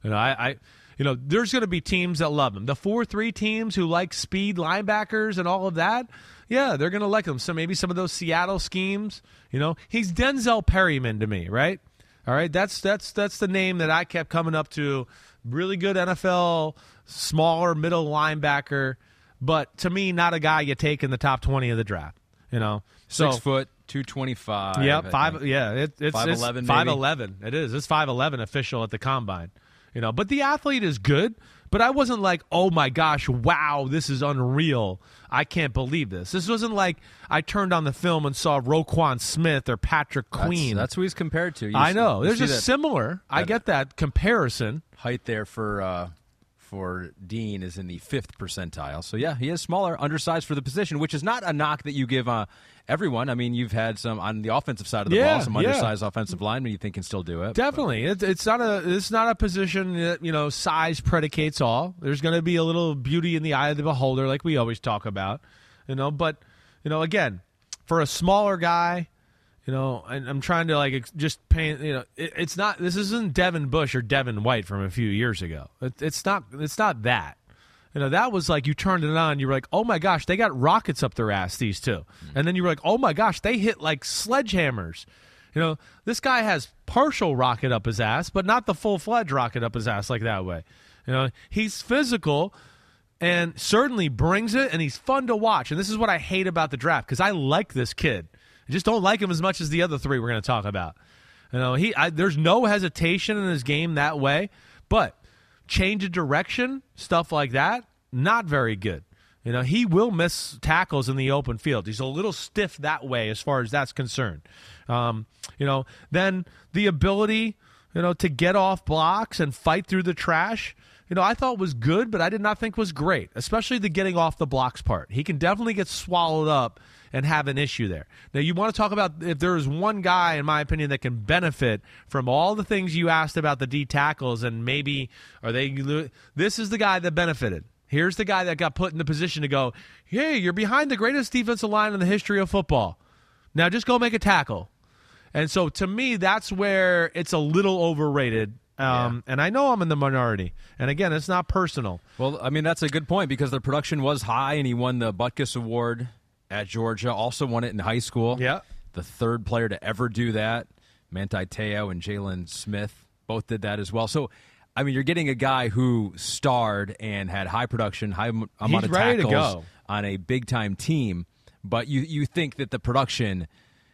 There's going to be teams that love him. The 4-3 teams who like speed linebackers and all of that, yeah, they're going to like him. So maybe some of those Seattle schemes, he's Denzel Perryman to me, right? All right, that's the name that I kept coming up to. Really good NFL, smaller middle linebacker, but to me, not a guy you take in the top 20 of the draft.
6 foot, 225.
Yeah,
I
5.
think.
Yeah, it's
5'11", maybe?
5'11". It is. It's 5'11" official at the combine. But the athlete is good. But I wasn't like, oh my gosh, wow, this is unreal. I can't believe this. This wasn't like I turned on the film and saw Roquan Smith or Patrick Queen.
That's who he's compared to.
I know. There's
see
a
that
similar. I get that comparison.
height there for Dean is in the 5th percentile. So, yeah, he is smaller, undersized for the position, which is not a knock that you give everyone. I mean, you've had some on the offensive side of the ball, some undersized offensive linemen you think can still do it.
Definitely. It's not a position that, size predicates all. There's going to be a little beauty in the eye of the beholder like we always talk about. But, again, for a smaller guy, and I'm trying to just paint. It's not. This isn't Devin Bush or Devin White from a few years ago. It's not. It's not that. That was like you turned it on. You were like, oh my gosh, they got rockets up their ass. These two, and then you were like, oh my gosh, they hit like sledgehammers. This guy has partial rocket up his ass, but not the full-fledged rocket up his ass like that way. He's physical. And certainly brings it, and he's fun to watch. And this is what I hate about the draft, because I like this kid. I just don't like him as much as the other 3 we're going to talk about. There's no hesitation in his game that way, but change of direction, stuff like that, not very good. He will miss tackles in the open field. He's a little stiff that way as far as that's concerned. Then the ability, to get off blocks and fight through the trash, I thought was good, but I did not think was great, especially the getting off the blocks part. He can definitely get swallowed up and have an issue there. Now, you want to talk about if there is one guy, in my opinion, that can benefit from all the things you asked about the D tackles, and maybe this is the guy that benefited. Here's the guy that got put in the position to go, hey, you're behind the greatest defensive line in the history of football. Now just go make a tackle. And so to me, that's where it's a little overrated. And I know I'm in the minority. And again, it's not personal.
Well, I mean, that's a good point because the production was high, and he won the Butkus Award at Georgia. Also won it in high school.
Yeah.
The 3rd player to ever do that. Manti Te'o and Jalen Smith both did that as well. So, I mean, you're getting a guy who starred and had high production, high amount of tackles on a big-time team, but you think that the production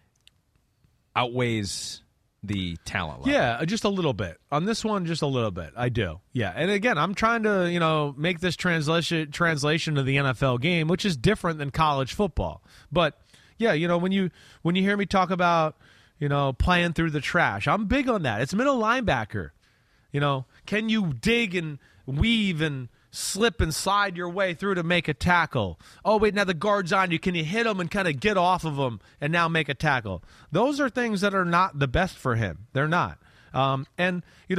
outweighs the talent level.
Yeah, just a little bit. On this one, just a little bit. I do. Yeah. And again, I'm trying to, make this translation to the NFL game, which is different than college football. But, Yeah, when you hear me talk about, playing through the trash, I'm big on that. It's middle linebacker. Can you dig and weave and slip and slide your way through to make a tackle? Oh, wait, now the guard's on you. Can you hit him and kind of get off of him and now make a tackle? Those are things that are not the best for him. They're not. And,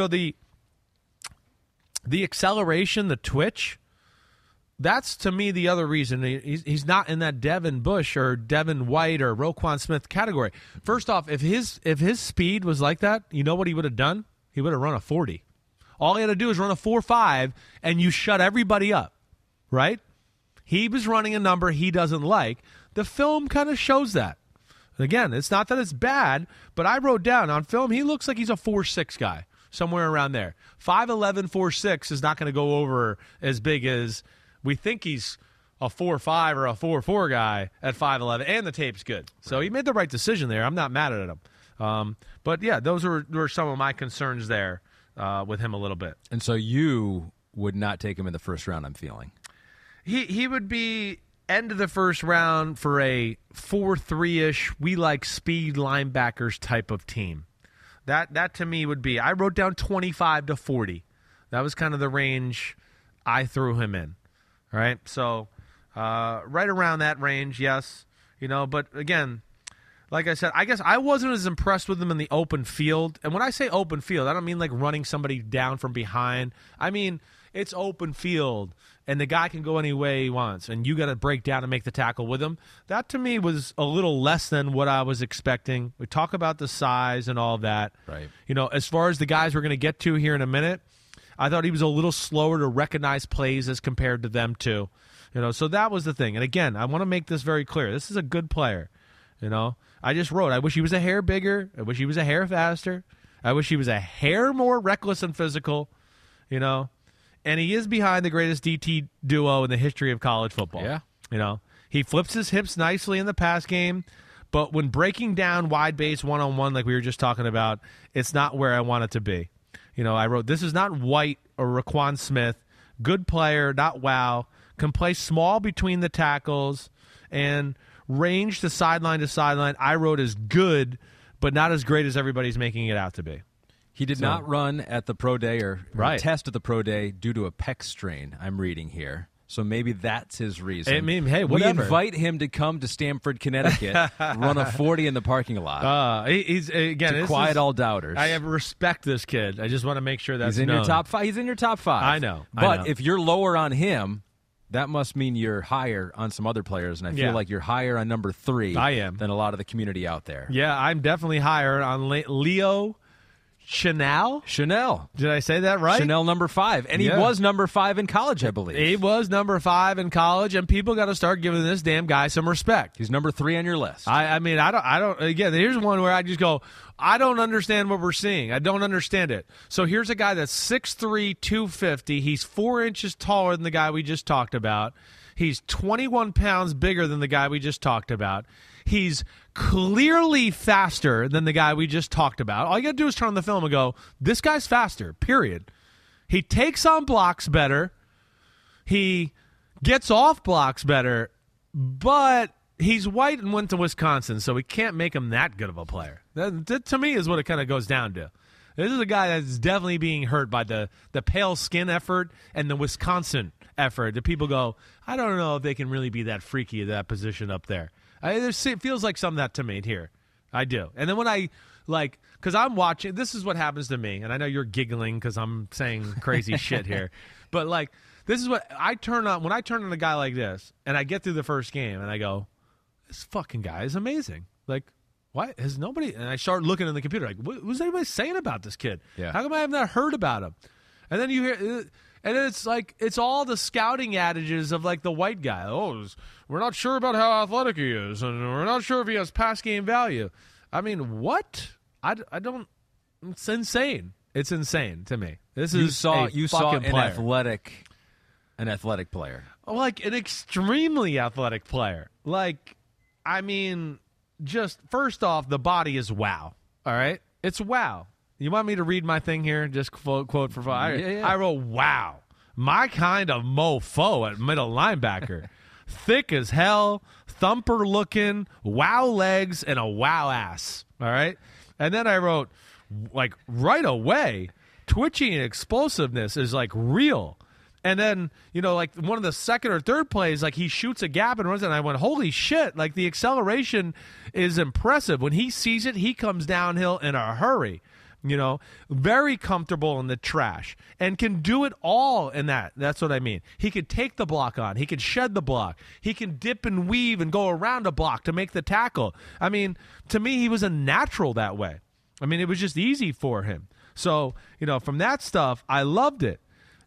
the acceleration, the twitch, that's, to me, the other reason he's not in that Devin Bush or Devin White or Roquan Smith category. First off, if his speed was like that, you know what he would have done? He would have run a 40. All he had to do is run a 4.5, and you shut everybody up, right? He was running a number he doesn't like. The film kind of shows that. Again, it's not that it's bad, but I wrote down on film he looks like he's a 4.6 guy, somewhere around there. 5'11", 4.6 is not going to go over as big as we think he's a 4.5 or a 4.4 guy at 5'11", and the tape's good. So he made the right decision there. I'm not mad at him. But, yeah, those were some of my concerns there with him a little bit.
And so you would not take him in the first round, I'm feeling.
He would be end of the first round for a 4-3-ish, we like speed linebackers type of team. That to me would be, I wrote down 25 to 40. That was kind of the range I threw him in. All right, so right around that range, yes. But again, like I said, I guess I wasn't as impressed with him in the open field. And when I say open field, I don't mean like running somebody down from behind. I mean, it's open field, and the guy can go any way he wants, and you got to break down and make the tackle with him. That, to me, was a little less than what I was expecting. We talk about the size and all of that.
Right.
As far as the guys we're going to get to here in a minute, I thought he was a little slower to recognize plays as compared to them, too. So that was the thing. And, again, I want to make this very clear. This is a good player. I just wrote, I wish he was a hair bigger. I wish he was a hair faster. I wish he was a hair more reckless and physical, And he is behind the greatest DT duo in the history of college football.
Yeah.
He flips his hips nicely in the pass game, but when breaking down wide base one-on-one like we were just talking about, it's not where I want it to be. I wrote, this is not White or Roquan Smith. Good player, not wow. Can play small between the tackles and range to sideline. I wrote is good, but not as great as everybody's making it out to be.
He did not run at the pro day or test at the pro day due to a pec strain, I'm reading here. So maybe that's his reason.
I mean, hey, whatever.
We invite him to come to Stamford, Connecticut, run a 40 in the parking lot.
He's again
to quiet all doubters.
I respect this kid. I just want to make sure that's
he's in
known.
your top 5. He's in your top 5.
I know.
But if you're lower on him, that must mean you're higher on some other players, and I feel like you're higher on number 3
I am.
than a lot of the community out there.
Yeah, I'm definitely higher on Leo Chanel. Did I say that right?
Chanel number 5. And he was number 5 in college, I believe.
He was number 5 in college, and people got to start giving this damn guy some respect.
He's number 3 on your list.
I mean, I don't, again, here's one where I just go, I don't understand what we're seeing. I don't understand it. So here's a guy that's 6'3", 250. He's 4 inches taller than the guy we just talked about. He's 21 pounds bigger than the guy we just talked about. He's clearly faster than the guy we just talked about. All you got to do is turn on the film and go, this guy's faster, period. He takes on blocks better. He gets off blocks better, but he's white and went to Wisconsin, so we can't make him that good of a player. That to me, is what it kind of goes down to. This is a guy that's definitely being hurt by the pale skin effort and the Wisconsin effort. The people go, I don't know if they can really be that freaky at that position up there. It feels like some of that to me here. I do. And then when I, because I'm watching, this is what happens to me, and I know you're giggling because I'm saying crazy shit here, but, this is what I turn on. When I turn on a guy like this, and I get through the first game, and I go, this fucking guy is amazing. What? Has nobody, and I start looking in the computer, what's everybody saying about this kid?
Yeah.
How come I have not heard about him? And then you hear, and then it's all the scouting adages of the white guy. Oh, we're not sure about how athletic he is, and we're not sure if he has pass game value. I mean, what? I don't. It's insane. It's insane to me.
You saw an
player.
athletic player,
an extremely athletic player. I mean, just first off, the body is wow. All right, it's wow. You want me to read my thing here? Just quote for fun.
Yeah.
I wrote, wow. My kind of mofo at middle linebacker. Thick as hell, thumper-looking, wow legs, and a wow ass. All right? And then I wrote, like, right away, twitching and explosiveness is, like, real. And then, like one of the second or third plays, like he shoots a gap and runs it. And I went, holy shit, like the acceleration is impressive. When he sees it, he comes downhill in a hurry. Very comfortable in the trash and can do it all in that. That's what I mean. He could take the block on. He could shed the block. He can dip and weave and go around a block to make the tackle. I mean, to me, he was a natural that way. I mean, it was just easy for him. So, from that stuff, I loved it.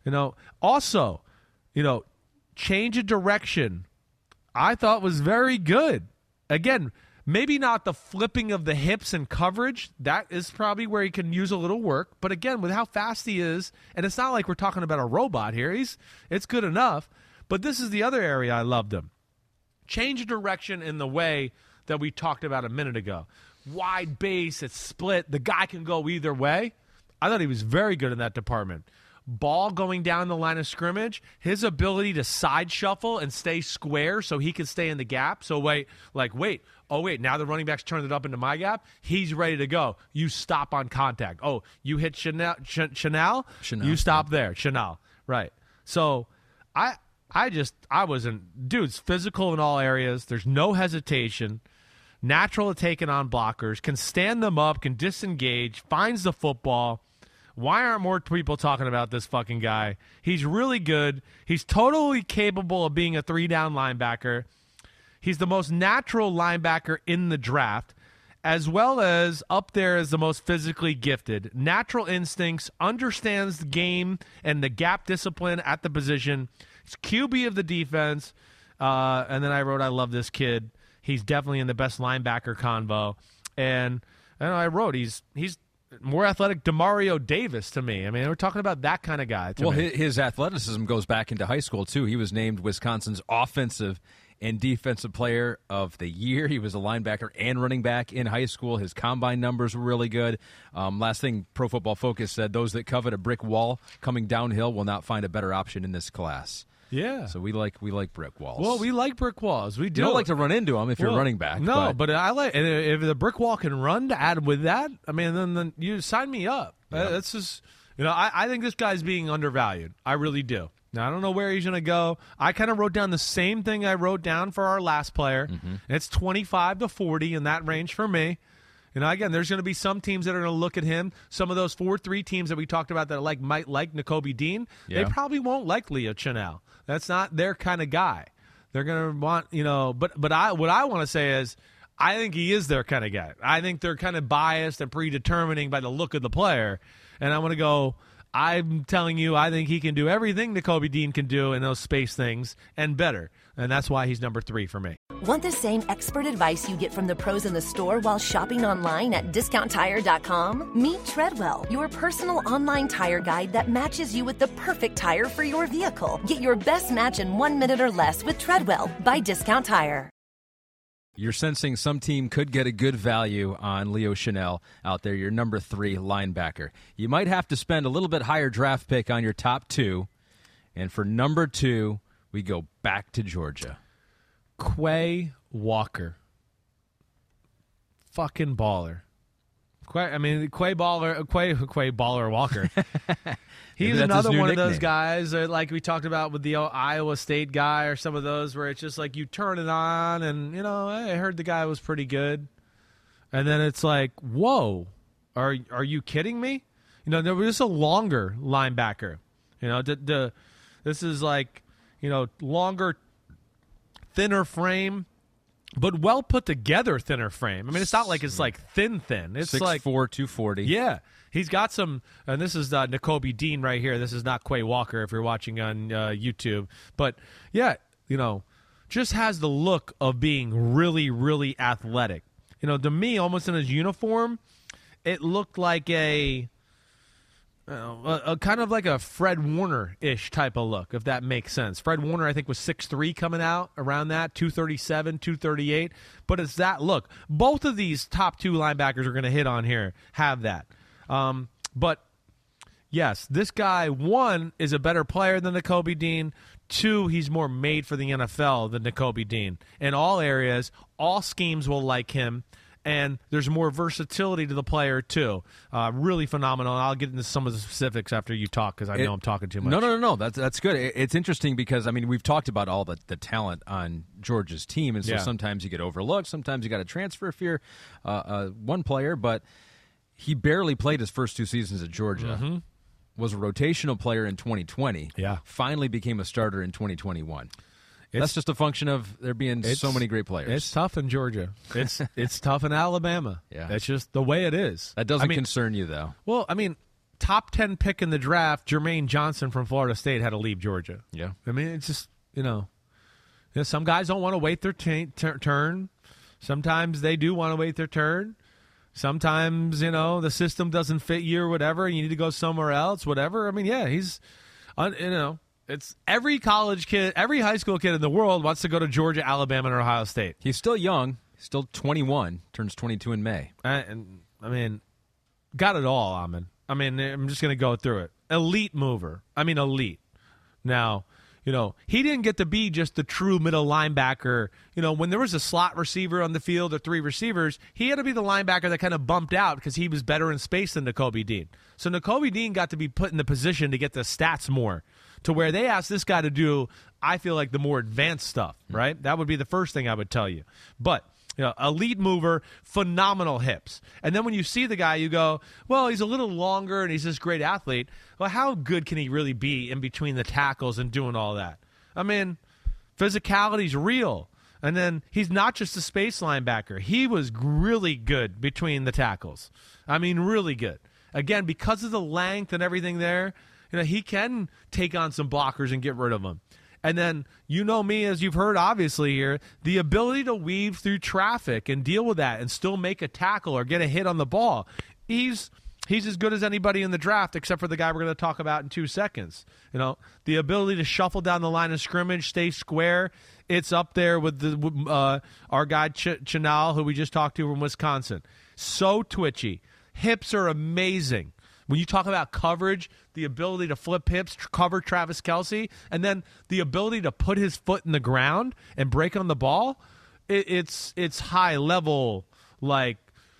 Also, change of direction, I thought was very good. Again, maybe not the flipping of the hips and coverage. That is probably where he can use a little work. But again, with how fast he is, and it's not like we're talking about a robot here. It's good enough. But this is the other area I loved him. Change of direction in the way that we talked about a minute ago. Wide base, it's split. The guy can go either way. I thought he was very good in that department. Ball going down the line of scrimmage, his ability to side shuffle and stay square so he can stay in the gap. So wait, now the running back's turned it up into my gap. He's ready to go. You stop on contact. Oh, you hit Chanel? You stop there. Chanel. Right. So I wasn't, dude's physical in all areas. There's no hesitation. Natural at taking on blockers, can stand them up, can disengage, finds the football. Why aren't more people talking about this fucking guy? He's really good. He's totally capable of being a 3-down linebacker. He's the most natural linebacker in the draft, as well as up there as the most physically gifted. Natural instincts, understands the game and the gap discipline at the position. He's QB of the defense. And then I wrote, I love this kid. He's definitely in the best linebacker convo. And I wrote, he's more athletic DeMario Davis to me. I mean, we're talking about that kind of guy.
Well, his athleticism goes back into high school, too. He was named Wisconsin's offensive and defensive player of the year. He was a linebacker and running back in high school. His combine numbers were really good. Last thing Pro Football Focus said, those that covet a brick wall coming downhill will not find a better option in this class.
Yeah.
So we like brick walls.
Well, we like brick walls. We do.
You don't like to run into them if you're running back.
No, but I like, and if the brick wall can run to add with that, I mean, then you sign me up. Yeah. That's just, I think this guy's being undervalued. I really do. Now, I don't know where he's going to go. I kind of wrote down the same thing I wrote down for our last player. Mm-hmm. It's 25 to 40 in that range for me. Again, there's going to be some teams that are going to look at him. Some of those 4-3 teams that we talked about that might like Nakobe Dean, They probably won't like Leo Chenal. That's not their kind of guy. They're going to want, but what I want to say is I think he is their kind of guy. I think they're kind of biased and predetermining by the look of the player. And I want to go, I'm telling you, I think he can do everything Nakobe Dean can do in those space things and better. And that's why he's number 3 for me.
Want the same expert advice you get from the pros in the store while shopping online at DiscountTire.com? Meet Treadwell, your personal online tire guide that matches you with the perfect tire for your vehicle. Get your best match in 1 minute or less with Treadwell by Discount Tire.
You're sensing some team could get a good value on Leo Chenal out there, your number 3 linebacker. You might have to spend a little bit higher draft pick on your top 2. And for number 2, we go back to Georgia.
Quay Walker. Fucking baller. Quay Baller Walker. He's another one of those guys like we talked about with the Iowa State guy or some of those where it's just like you turn it on and, I heard the guy was pretty good. And then it's like, whoa, are you kidding me? There was just a longer linebacker. This is like, longer, thinner frame, but well put together thinner frame. I mean, it's not like it's like thin. It's
6'4",
like
240.
Yeah, he's got some. And this is Nakobe Dean right here. This is not Quay Walker if you're watching on YouTube. But yeah, just has the look of being really, really athletic. To me, almost in his uniform, it looked like a kind of like a Fred Warner-ish type of look, if that makes sense. Fred Warner, I think, was 6'3" coming out around that, 237, 238. But it's that look. Both of these top 2 linebackers are going to hit on here have that. But, yes, this guy, one, is a better player than Nakobe Dean. Two, he's more made for the NFL than Nakobe Dean. In all areas, all schemes will like him, and there's more versatility to the player, too. Really phenomenal. I'll get into some of the specifics after you talk because I know I'm talking too much.
No. That's good. It's interesting because, I mean, we've talked about all the talent on Georgia's team, and so sometimes you get overlooked. Sometimes you got to transfer if you're one player, but he barely played his first 2 seasons at Georgia.
Mm-hmm.
Was a rotational player in 2020.
Yeah.
Finally became a starter in 2021. That's just a function of there being so many great players.
It's tough in Georgia. It's tough in Alabama.
Yeah.
It's just the way it is.
That doesn't concern you, though.
Well, I mean, top 10 pick in the draft, Jermaine Johnson from Florida State had to leave Georgia.
Yeah.
I mean, it's just, some guys don't want to wait their turn. Sometimes they do want to wait their turn. Sometimes, the system doesn't fit you or whatever, and you need to go somewhere else, whatever. I mean, yeah, he's, it's every college kid, every high school kid in the world wants to go to Georgia, Alabama, and Ohio State.
He's still young, still 21, turns 22 in May.
And I mean, got it all, Amin. I mean, I'm just going to go through it. Elite mover. I mean, elite. Now, he didn't get to be just the true middle linebacker. When there was a slot receiver on the field or 3 receivers, he had to be the linebacker that kind of bumped out because he was better in space than Nakobe Dean. So Nakobe Dean got to be put in the position to get the stats more, to where they asked this guy to do, I feel like, the more advanced stuff, right? That would be the first thing I would tell you. But elite mover, phenomenal hips. And then when you see the guy, you go, well, he's a little longer and he's this great athlete. Well, how good can he really be in between the tackles and doing all that? I mean, physicality's real. And then he's not just a space linebacker. He was really good between the tackles. I mean, really good. Again, because of the length and everything there, he can take on some blockers and get rid of them. And then, me, as you've heard, obviously, here, the ability to weave through traffic and deal with that and still make a tackle or get a hit on the ball. He's as good as anybody in the draft, except for the guy we're going to talk about in 2 seconds. The ability to shuffle down the line of scrimmage, stay square, it's up there with our guy Chenal, who we just talked to from Wisconsin. So twitchy. Hips are amazing. When you talk about coverage, the ability to flip hips, cover Travis Kelce, and then the ability to put his foot in the ground and break on the ball, it's high level, like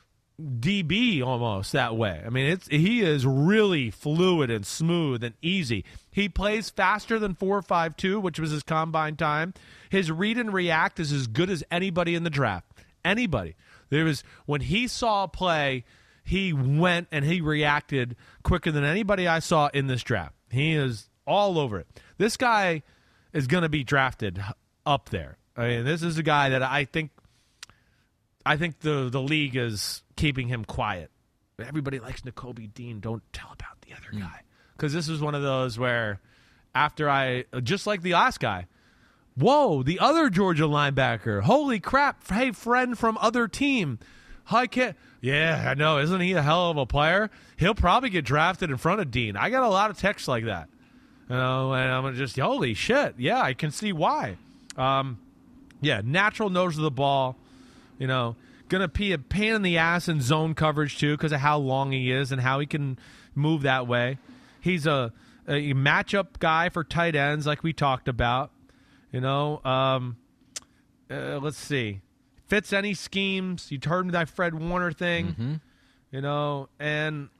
DB almost that way. I mean, he is really fluid and smooth and easy. He plays faster than 4.52, which was his combine time. His read and react is as good as anybody in the draft. Anybody. When he saw a play, he went and he reacted quicker than anybody I saw in this draft. He is all over it. This guy is going to be drafted up there. I mean, this is a guy that I think the league is keeping him quiet. Everybody likes Nakobe Dean. Don't tell about the other guy. Because this is one of those where after just like the last guy, whoa, the other Georgia linebacker, holy crap, hey, friend from other team. Yeah, I know. Isn't he a hell of a player? He'll probably get drafted in front of Dean. I got a lot of texts like that. And I'm just, holy shit. Yeah, I can see why. Natural nose of the ball. Going to be a pain in the ass in zone coverage, too, because of how long he is and how he can move that way. He's a matchup guy for tight ends, like we talked about. Let's see. Fits any schemes. You heard that Fred Warner thing, and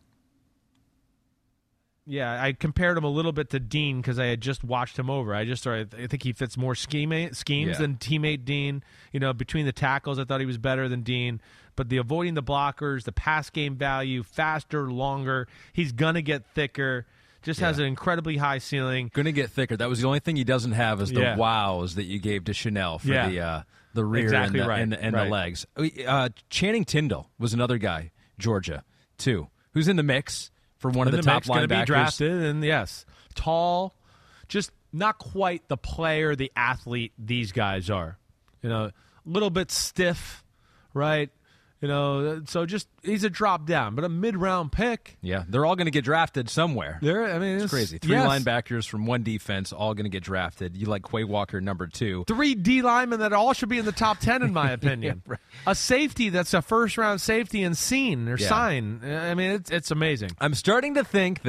I compared him a little bit to Dean because I had just watched him over. I think he fits more schemes than teammate Dean. Between the tackles, I thought he was better than Dean. But the avoiding the blockers, the pass game value, faster, longer. He's gonna get thicker. Just has an incredibly high ceiling.
Going to get thicker. That was the only thing he doesn't have is the wows that you gave to Chanel for the rear and the legs. Channing Tindall was another guy, Georgia, too, who's in the mix for one of the top linebackers.
Going to be drafted, and yes, tall, just not quite the player, the athlete these guys are. A little bit stiff, right? So just he's a drop down, but a mid-round pick.
Yeah, they're all going to get drafted somewhere. It's crazy. 3 linebackers from 1 defense, all going to get drafted. You like Quay Walker, number 2.
3 D linemen that all should be in the top 10, in my opinion.
Right.
A safety that's a first-round safety and Sign. I mean, it's amazing.
I'm starting to think that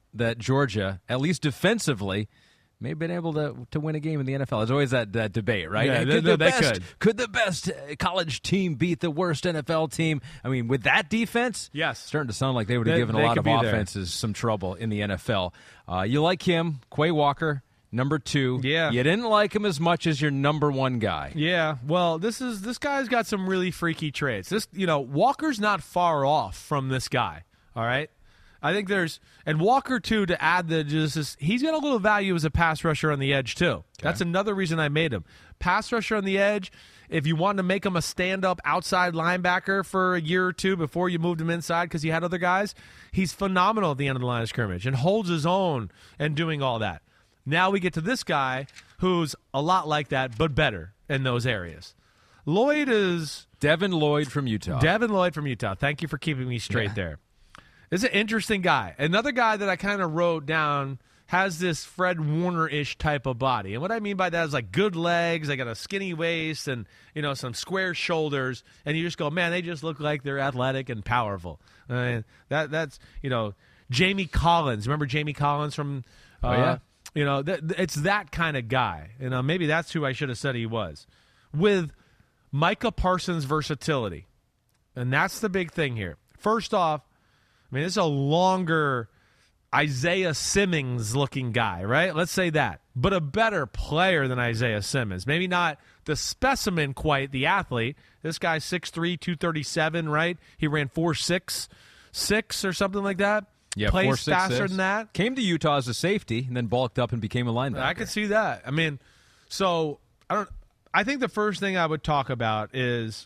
that Georgia, at least defensively, may have been able to win a game in the NFL. There's always that debate, right?
Yeah,
could the best college team beat the worst NFL team? I mean, with that defense,
yes,
starting to sound like they would have given a lot of offenses some trouble in the NFL. You like him, Quay Walker, number 2.
Yeah.
You didn't like him as much as your number 1 guy.
Yeah. Well, this guy's got some really freaky traits. Walker's not far off from this guy. All right. I think and Walker too, to add he's got a little value as a pass rusher on the edge too. Okay. That's another reason I made him. Pass rusher on the edge, if you wanted to make him a stand-up outside linebacker for a year or two before you moved him inside because he had other guys, he's phenomenal at the end of the line of scrimmage and holds his own and doing all that. Now we get to this guy who's a lot like that, but better in those areas.
Devin Lloyd from Utah.
Thank you for keeping me straight there. This is an interesting guy. Another guy that I kind of wrote down has this Fred Warner-ish type of body. And what I mean by that is like good legs, they got a skinny waist and, some square shoulders. And you just go, man, they just look like they're athletic and powerful. That's Jamie Collins. Remember Jamie Collins from it's that kind of guy. Maybe that's who I should have said he was. With Micah Parsons' versatility. And that's the big thing here. First off, this is a longer Isaiah Simmons-looking guy, right? Let's say that. But a better player than Isaiah Simmons. Maybe not the specimen quite, the athlete. This guy's 6'3", 237, right? He ran 4.66 or something like that.
Yeah,
plays faster than that.
Came to Utah as a safety and then bulked up and became a linebacker.
I could see that. I think the first thing I would talk about is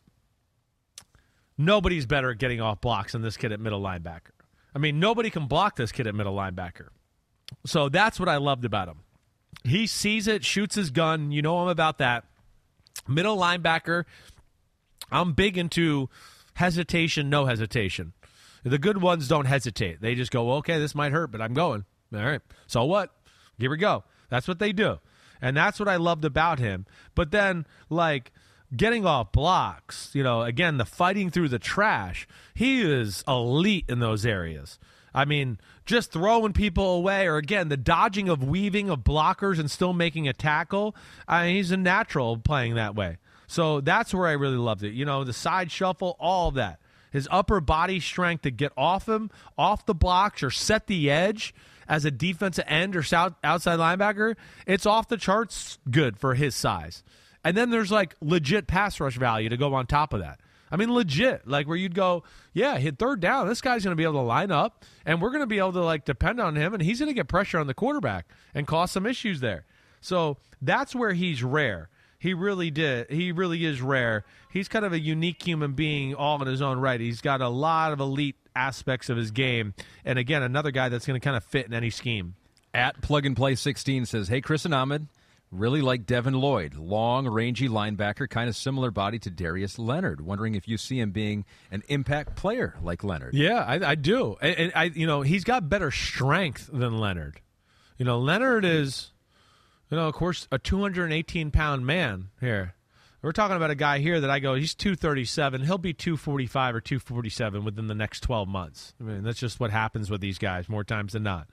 nobody's better at getting off blocks than this kid at middle linebacker. Nobody can block this kid at middle linebacker. So that's what I loved about him. He sees it, shoots his gun. You know I'm about that. Middle linebacker, I'm big into hesitation, no hesitation. The good ones don't hesitate. They just go, okay, this might hurt, but I'm going. All right. So what? Here we go. That's what they do. And that's what I loved about him. But then, getting off blocks, again, the fighting through the trash, he is elite in those areas. Just throwing people away, or again, the dodging of weaving of blockers and still making a tackle, he's a natural playing that way. So that's where I really loved it. The side shuffle, all of that. His upper body strength to get off him, off the blocks, or set the edge as a defensive end or outside linebacker, it's off the charts good for his size. And then there's legit pass rush value to go on top of that. Legit, where you'd go, yeah, hit third down. This guy's going to be able to line up, and we're going to be able to depend on him, and he's going to get pressure on the quarterback and cause some issues there. So that's where he's rare. He really is rare. He's kind of a unique human being all in his own right. He's got a lot of elite aspects of his game. And again, another guy that's going to kind of fit in any scheme.
At Plug and Play 16 says, hey, Chris and Ahmed, really like Devin Lloyd. Long, rangy linebacker, kind of similar body to Darius Leonard. Wondering if you see him being an impact player like Leonard.
Yeah, I do. And he's got better strength than Leonard. Leonard is, of course, a 218-pound man here. We're talking about a guy here that I go, he's 237. He'll be 245 or 247 within the next 12 months. That's just what happens with these guys more times than not.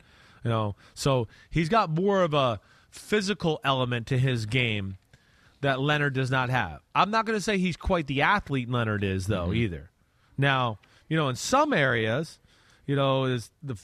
So he's got more of a physical element to his game that Leonard does not have. I'm not going to say he's quite the athlete Leonard is, though, either. Now, in some areas, in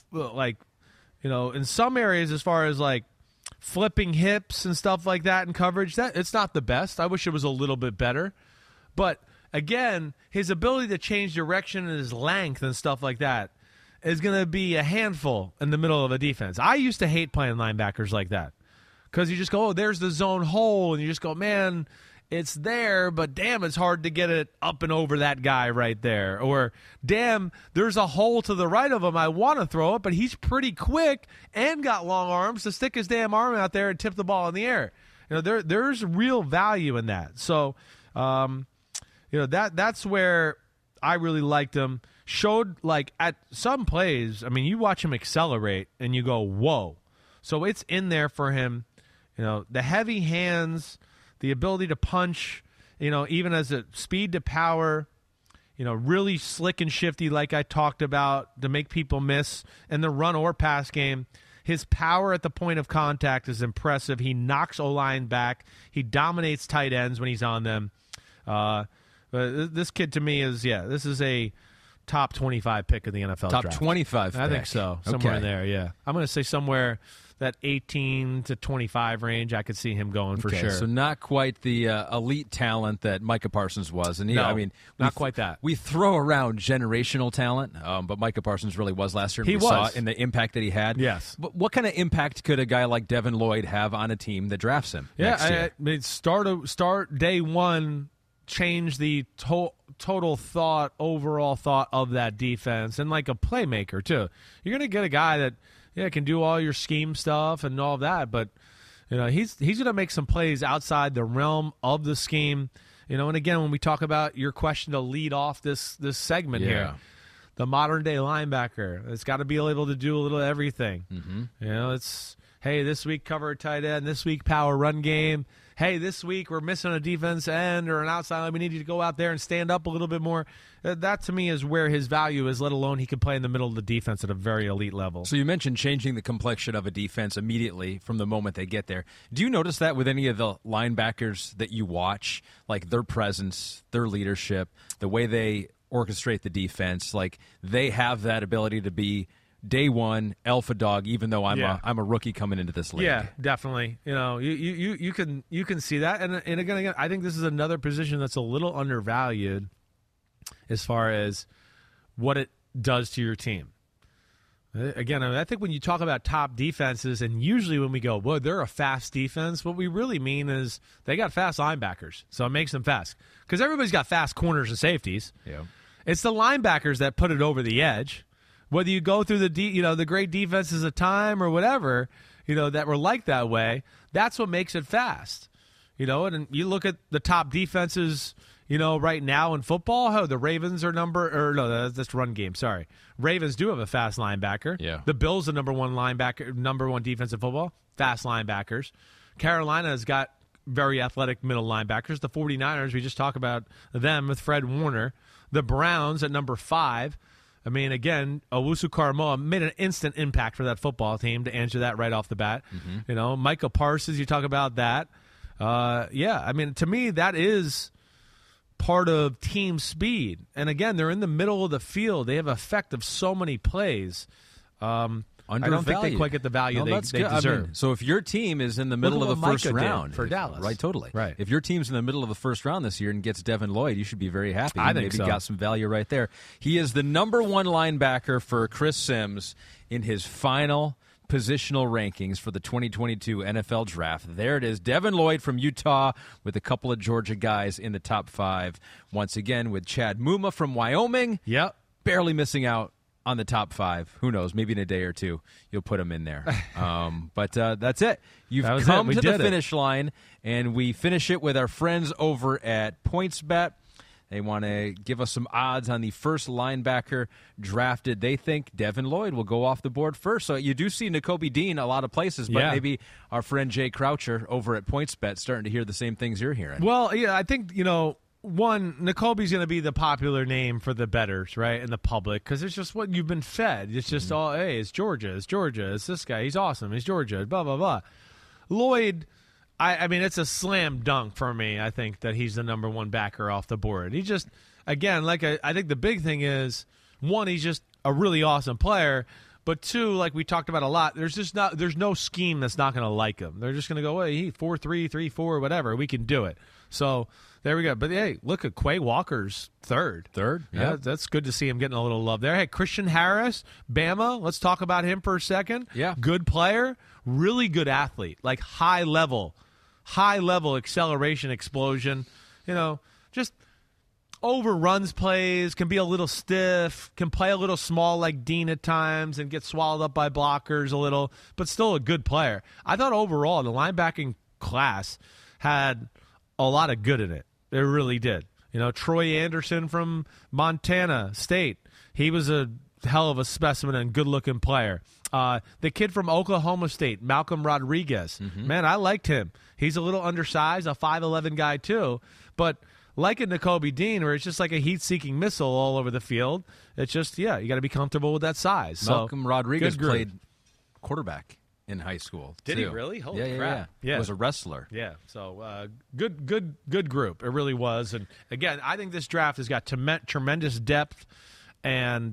some areas as far as flipping hips and stuff like that in coverage, that it's not the best. I wish it was a little bit better. But again, his ability to change direction and his length and stuff like that is going to be a handful in the middle of a defense. I used to hate playing linebackers like that because you just go, oh, there's the zone hole, and you just go, man, it's there, but damn, it's hard to get it up and over that guy right there. Or, damn, there's a hole to the right of him. I want to throw it, but he's pretty quick and got long arms to stick his damn arm out there and tip the ball in the air. There's real value in that. So, that's where I really liked him. Showed, at some plays, you watch him accelerate, and you go, whoa. So it's in there for him. The heavy hands, the ability to punch, even as a speed to power, really slick and shifty like I talked about to make people miss in the run or pass game. His power at the point of contact is impressive. He knocks O-line back. He dominates tight ends when he's on them. But this kid to me this is a top 25 pick of the NFL
Top
draft.
25
I
pick.
think so. Somewhere in
Okay.
there, yeah. I'm going to say somewhere that 18 to 25 range, I could see him going for sure.
So not quite the elite talent that Micah Parsons was. And
No,
not
not quite that.
We throw around generational talent, but Micah Parsons really was last year. And
He
we saw
was.
it in the impact that he had.
Yes.
But what kind of impact could a guy like Devin Lloyd have on a team that drafts him next year?
I mean, start day one, change the total overall thought of that defense, and like a playmaker too. You're going to get a guy that can do all your scheme stuff and all of that, but he's going to make some plays outside the realm of the scheme. And again, when we talk about your question to lead off this segment here, the modern day linebacker, it's got to be able to do a little everything. Mm-hmm. It's this week cover a tight end, this week power run game. Hey, this week we're missing a defense end or an outside line. We need you to go out there and stand up a little bit more. That, to me, is where his value is, let alone he can play in the middle of the defense at a very elite level.
So you mentioned changing the complexion of a defense immediately from the moment they get there. Do you notice that with any of the linebackers that you watch, like their presence, their leadership, the way they orchestrate the defense, like they have that ability to be day one alpha dog, even though I'm a rookie coming into this league?
Yeah, definitely. You can see that, and again, I think this is another position that's a little undervalued as far as what it does to your team. Again, I think when you talk about top defenses, and usually when we go, well, they're a fast defense, what we really mean is they got fast linebackers, so it makes them fast. Because everybody's got fast corners and safeties.
Yeah.
It's the linebackers that put it over the edge. Whether you go through the great defenses of time or whatever, that were like that way, that's what makes it fast. And you look at the top defenses, right now in football. The Ravens are that's run game. Sorry, Ravens do have a fast linebacker.
Yeah.
The Bills, the number one defense in football, fast linebackers. Carolina has got very athletic middle linebackers. The 49ers, we just talked about them with Fred Warner. The Browns at number 5. I mean, again, Owusu-Koramoah made an instant impact for that football team, to answer that right off the bat. Mm-hmm. Micah Parsons, you talk about that. I mean, to me, that is part of team speed. And again, they're in the middle of the field. They have effect of so many plays. I don't think they quite get the value they deserve.
So if your team is in the middle of the first round
for Dallas,
right? Totally,
right.
If your team's in the middle of the first round this year and gets Devin Lloyd, you should be very happy.
I think
Maybe
so.
Got some value right there. He is the number 1 linebacker for Chris Sims in his final positional rankings for the 2022 NFL Draft. There it is, Devin Lloyd from Utah with a couple of Georgia guys in the top 5. Once again with Chad Muma from Wyoming.
Yep,
barely missing out on the top 5. Who knows? Maybe in a day or two you'll put him in there. But that's it. You've come to the finish line, and we finish it with our friends over at PointsBet. They want to give us some odds on the first linebacker drafted. They think Devin Lloyd will go off the board first. So you do see Nakobe Dean a lot of places, but maybe our friend Jay Croucher over at PointsBet starting to hear the same things you're hearing.
Well, yeah, I think, one, Nakobe's going to be the popular name for the bettors, right, in the public, because it's just what you've been fed. It's just all, hey, it's Georgia, it's this guy, he's awesome, he's Georgia, blah, blah, blah. Lloyd, I mean, it's a slam dunk for me, I think, that he's the number 1 backer off the board. He just, again, I think the big thing is, 1, he's just a really awesome player, but 2, like we talked about a lot, there's no scheme that's not going to like him. They're just going to go, hey, he 4-3, 3-4, whatever, we can do it. So there we go. But, hey, look at Quay Walker's third.
Yeah.
That's good to see him getting a little love there. Hey, Christian Harris, Bama, let's talk about him for a second.
Yeah.
Good player, really good athlete, like high level acceleration, explosion. Just overruns plays, can be a little stiff, can play a little small like Dean at times and get swallowed up by blockers a little, but still a good player. I thought overall the linebacking class had a lot of good in it. It really did. Troy Anderson from Montana State, he was a hell of a specimen and good-looking player. The kid from Oklahoma State, Malcolm Rodriguez, man, I liked him. He's a little undersized, a 5'11 guy too, but like a Nakobe Dean, where it's just like a heat-seeking missile all over the field. It's just, you got to be comfortable with that size.
Malcolm Rodriguez
good group.
played quarterback in high school.
Did he
too.
really? Holy
yeah,
crap.
Yeah. He was a wrestler.
Yeah, so good group. It really was. And, again, I think this draft has got tremendous depth and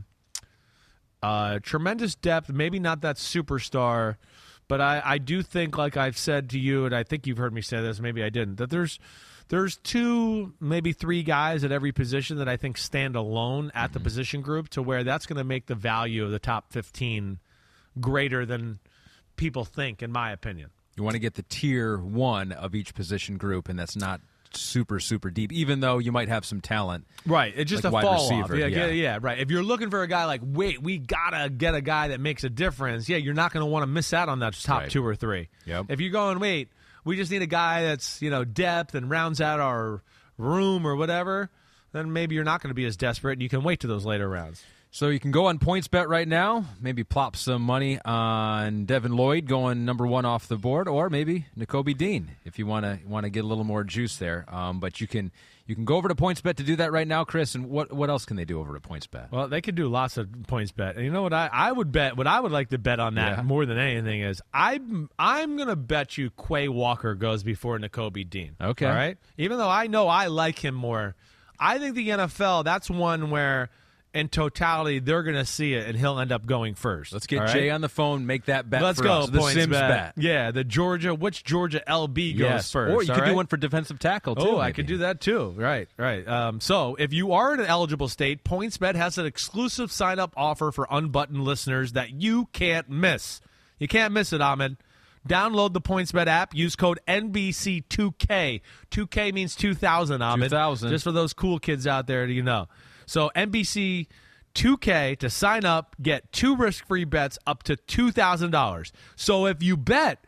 tremendous depth, maybe not that superstar, but I do think, like I've said to you, and I think you've heard me say this, maybe I didn't, that there's 2, maybe 3 guys at every position that I think stand alone at the position group, to where that's going to make the value of the top 15 greater than people think, in my opinion.
You want to get the tier 1 of each position group, and that's not super, super deep, even though you might have some talent.
Right. It's just
like
a
wide
fall
receiver.
off. Yeah, right. If you're looking for a guy like, wait, we got to get a guy that makes a difference, you're not going to want to miss out on that top
Right.
2 or 3.
Yep.
If you're going, wait, we just need a guy that's, depth and rounds out our room or whatever, then maybe you're not going to be as desperate, and you can wait to those later rounds.
So you can go on PointsBet right now, maybe plop some money on Devin Lloyd going number 1 off the board, or maybe Nakobe Dean if you want to get a little more juice there. But you can go over to PointsBet to do that right now, Chris. And what else can they do over at PointsBet?
Well, they could do lots of PointsBet. And you know what I would bet? What I would like to bet on that more than anything is I'm going to bet you Quay Walker goes before Nakobe Dean.
Okay.
All right? Even though I know I like him more, I think the NFL, that's one where in totality they're going to see it and he'll end up going first.
Let's get
all right?
Jay on the phone, make that bet
Let's
for
go,
us. The Sims bet.
Yeah, which Georgia LB goes first.
Or you could
all
do
right?
one for defensive tackle, too.
Oh, I
maybe.
could do that too. Right. So if you are in an eligible state, PointsBet has an exclusive sign-up offer for Unbuttoned listeners that you can't miss. You can't miss it, Ahmed. Download the PointsBet app. Use code NBC2K. 2K means 2000, Ahmed.
2000.
Just for those cool kids out there, So NBC2K to sign up, get 2 risk-free bets up to $2,000. So if you bet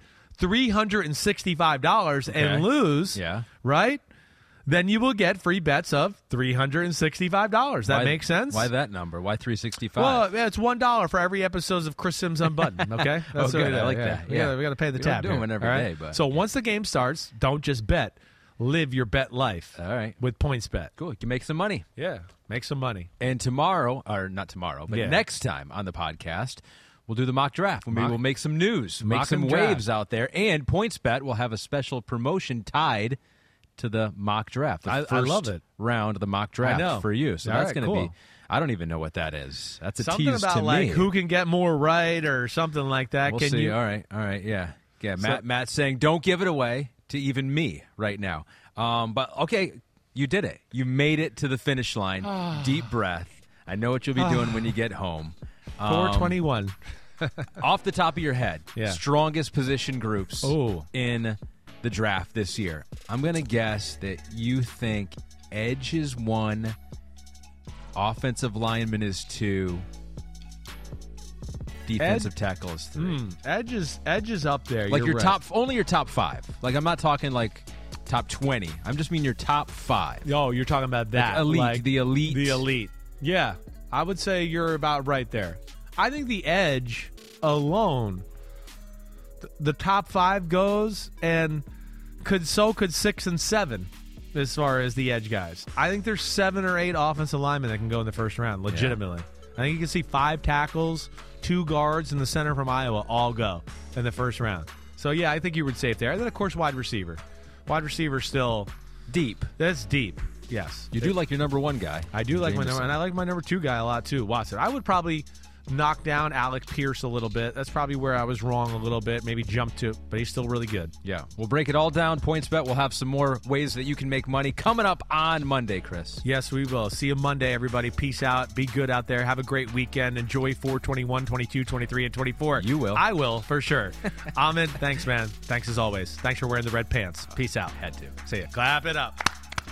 $365 and lose, right, then you will get free bets of $365. That makes sense?
Why that number? Why 365?
Well, yeah, it's $1 for every episode of Chris Sims Unbuttoned, okay? That's
good.
what
I like that.
We got to pay the tab.
don't do them every
all right?
day, but-
So once the game starts, don't just bet. Live your bet life.
All right.
With PointsBet.
Cool. You can make some money.
Yeah, make some money.
And tomorrow, or not tomorrow, but next time on the podcast, we'll do the mock draft. Maybe we'll make some news, make some waves out there. And PointsBet will have a special promotion tied to the mock draft. The
I love it.
round of the mock draft for you. So
All
that's
right,
going to
cool.
be, I don't even know what that is. That's a
Something
tease
about
to
like
me.
who can get more right or something like that.
We'll
Can
see.
you?
All right. Yeah. Matt's saying don't give it away to even me right now. But okay, you did it. You made it to the finish line. Deep breath. I know what you'll be doing when you get home.
421.
Off the top of your head, strongest position groups
Oh.
in the draft this year. I'm going to guess that you think edge is 1, offensive lineman is 2, defensive tackle is 3.
Edge is up there.
Like
You're
your
right.
only your top 5. Like I'm not talking like top 20. I'm just mean your top 5.
Oh, you're talking about that.
Elite,
like
the elite.
The elite. Yeah, I would say you're about right there. I think the edge alone, the top 5 goes, and could 6 and 7 as far as the edge guys. I think there's 7 or 8 offensive linemen that can go in the first round, legitimately. I think you can see 5 tackles, 2 guards in the center from Iowa all go in the first round. So, yeah, I think you would safe there. And then, of course, wide receiver. Wide receiver still
deep.
That's deep. Yes.
You do like your number 1 guy.
I do like my
Jameson.
number, and I like my number 2 guy a lot too, Watson. I would probably knock down Alec Pierce a little bit. That's probably where I was wrong a little bit. Maybe jump to, but he's still really good.
Yeah, we'll break it all down. PointsBet. We'll have some more ways that you can make money coming up on Monday, Chris.
Yes, we will. See you Monday, everybody. Peace out. Be good out there. Have a great weekend. Enjoy 4/21, 22, 23, and 24.
You will.
I will, for sure. Ahmed, thanks, man. Thanks as always. Thanks for wearing the red pants. Peace out.
Had to.
See ya. Clap it up.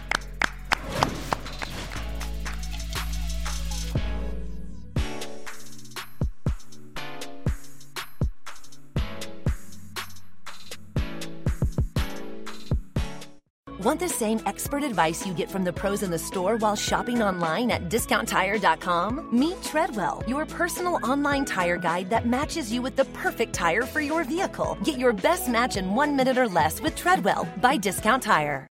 Want the same expert advice you get from the pros in the store while shopping online at DiscountTire.com? Meet Treadwell, your personal online tire guide that matches you with the perfect tire for your vehicle. Get your best match in 1 minute or less with Treadwell by Discount Tire.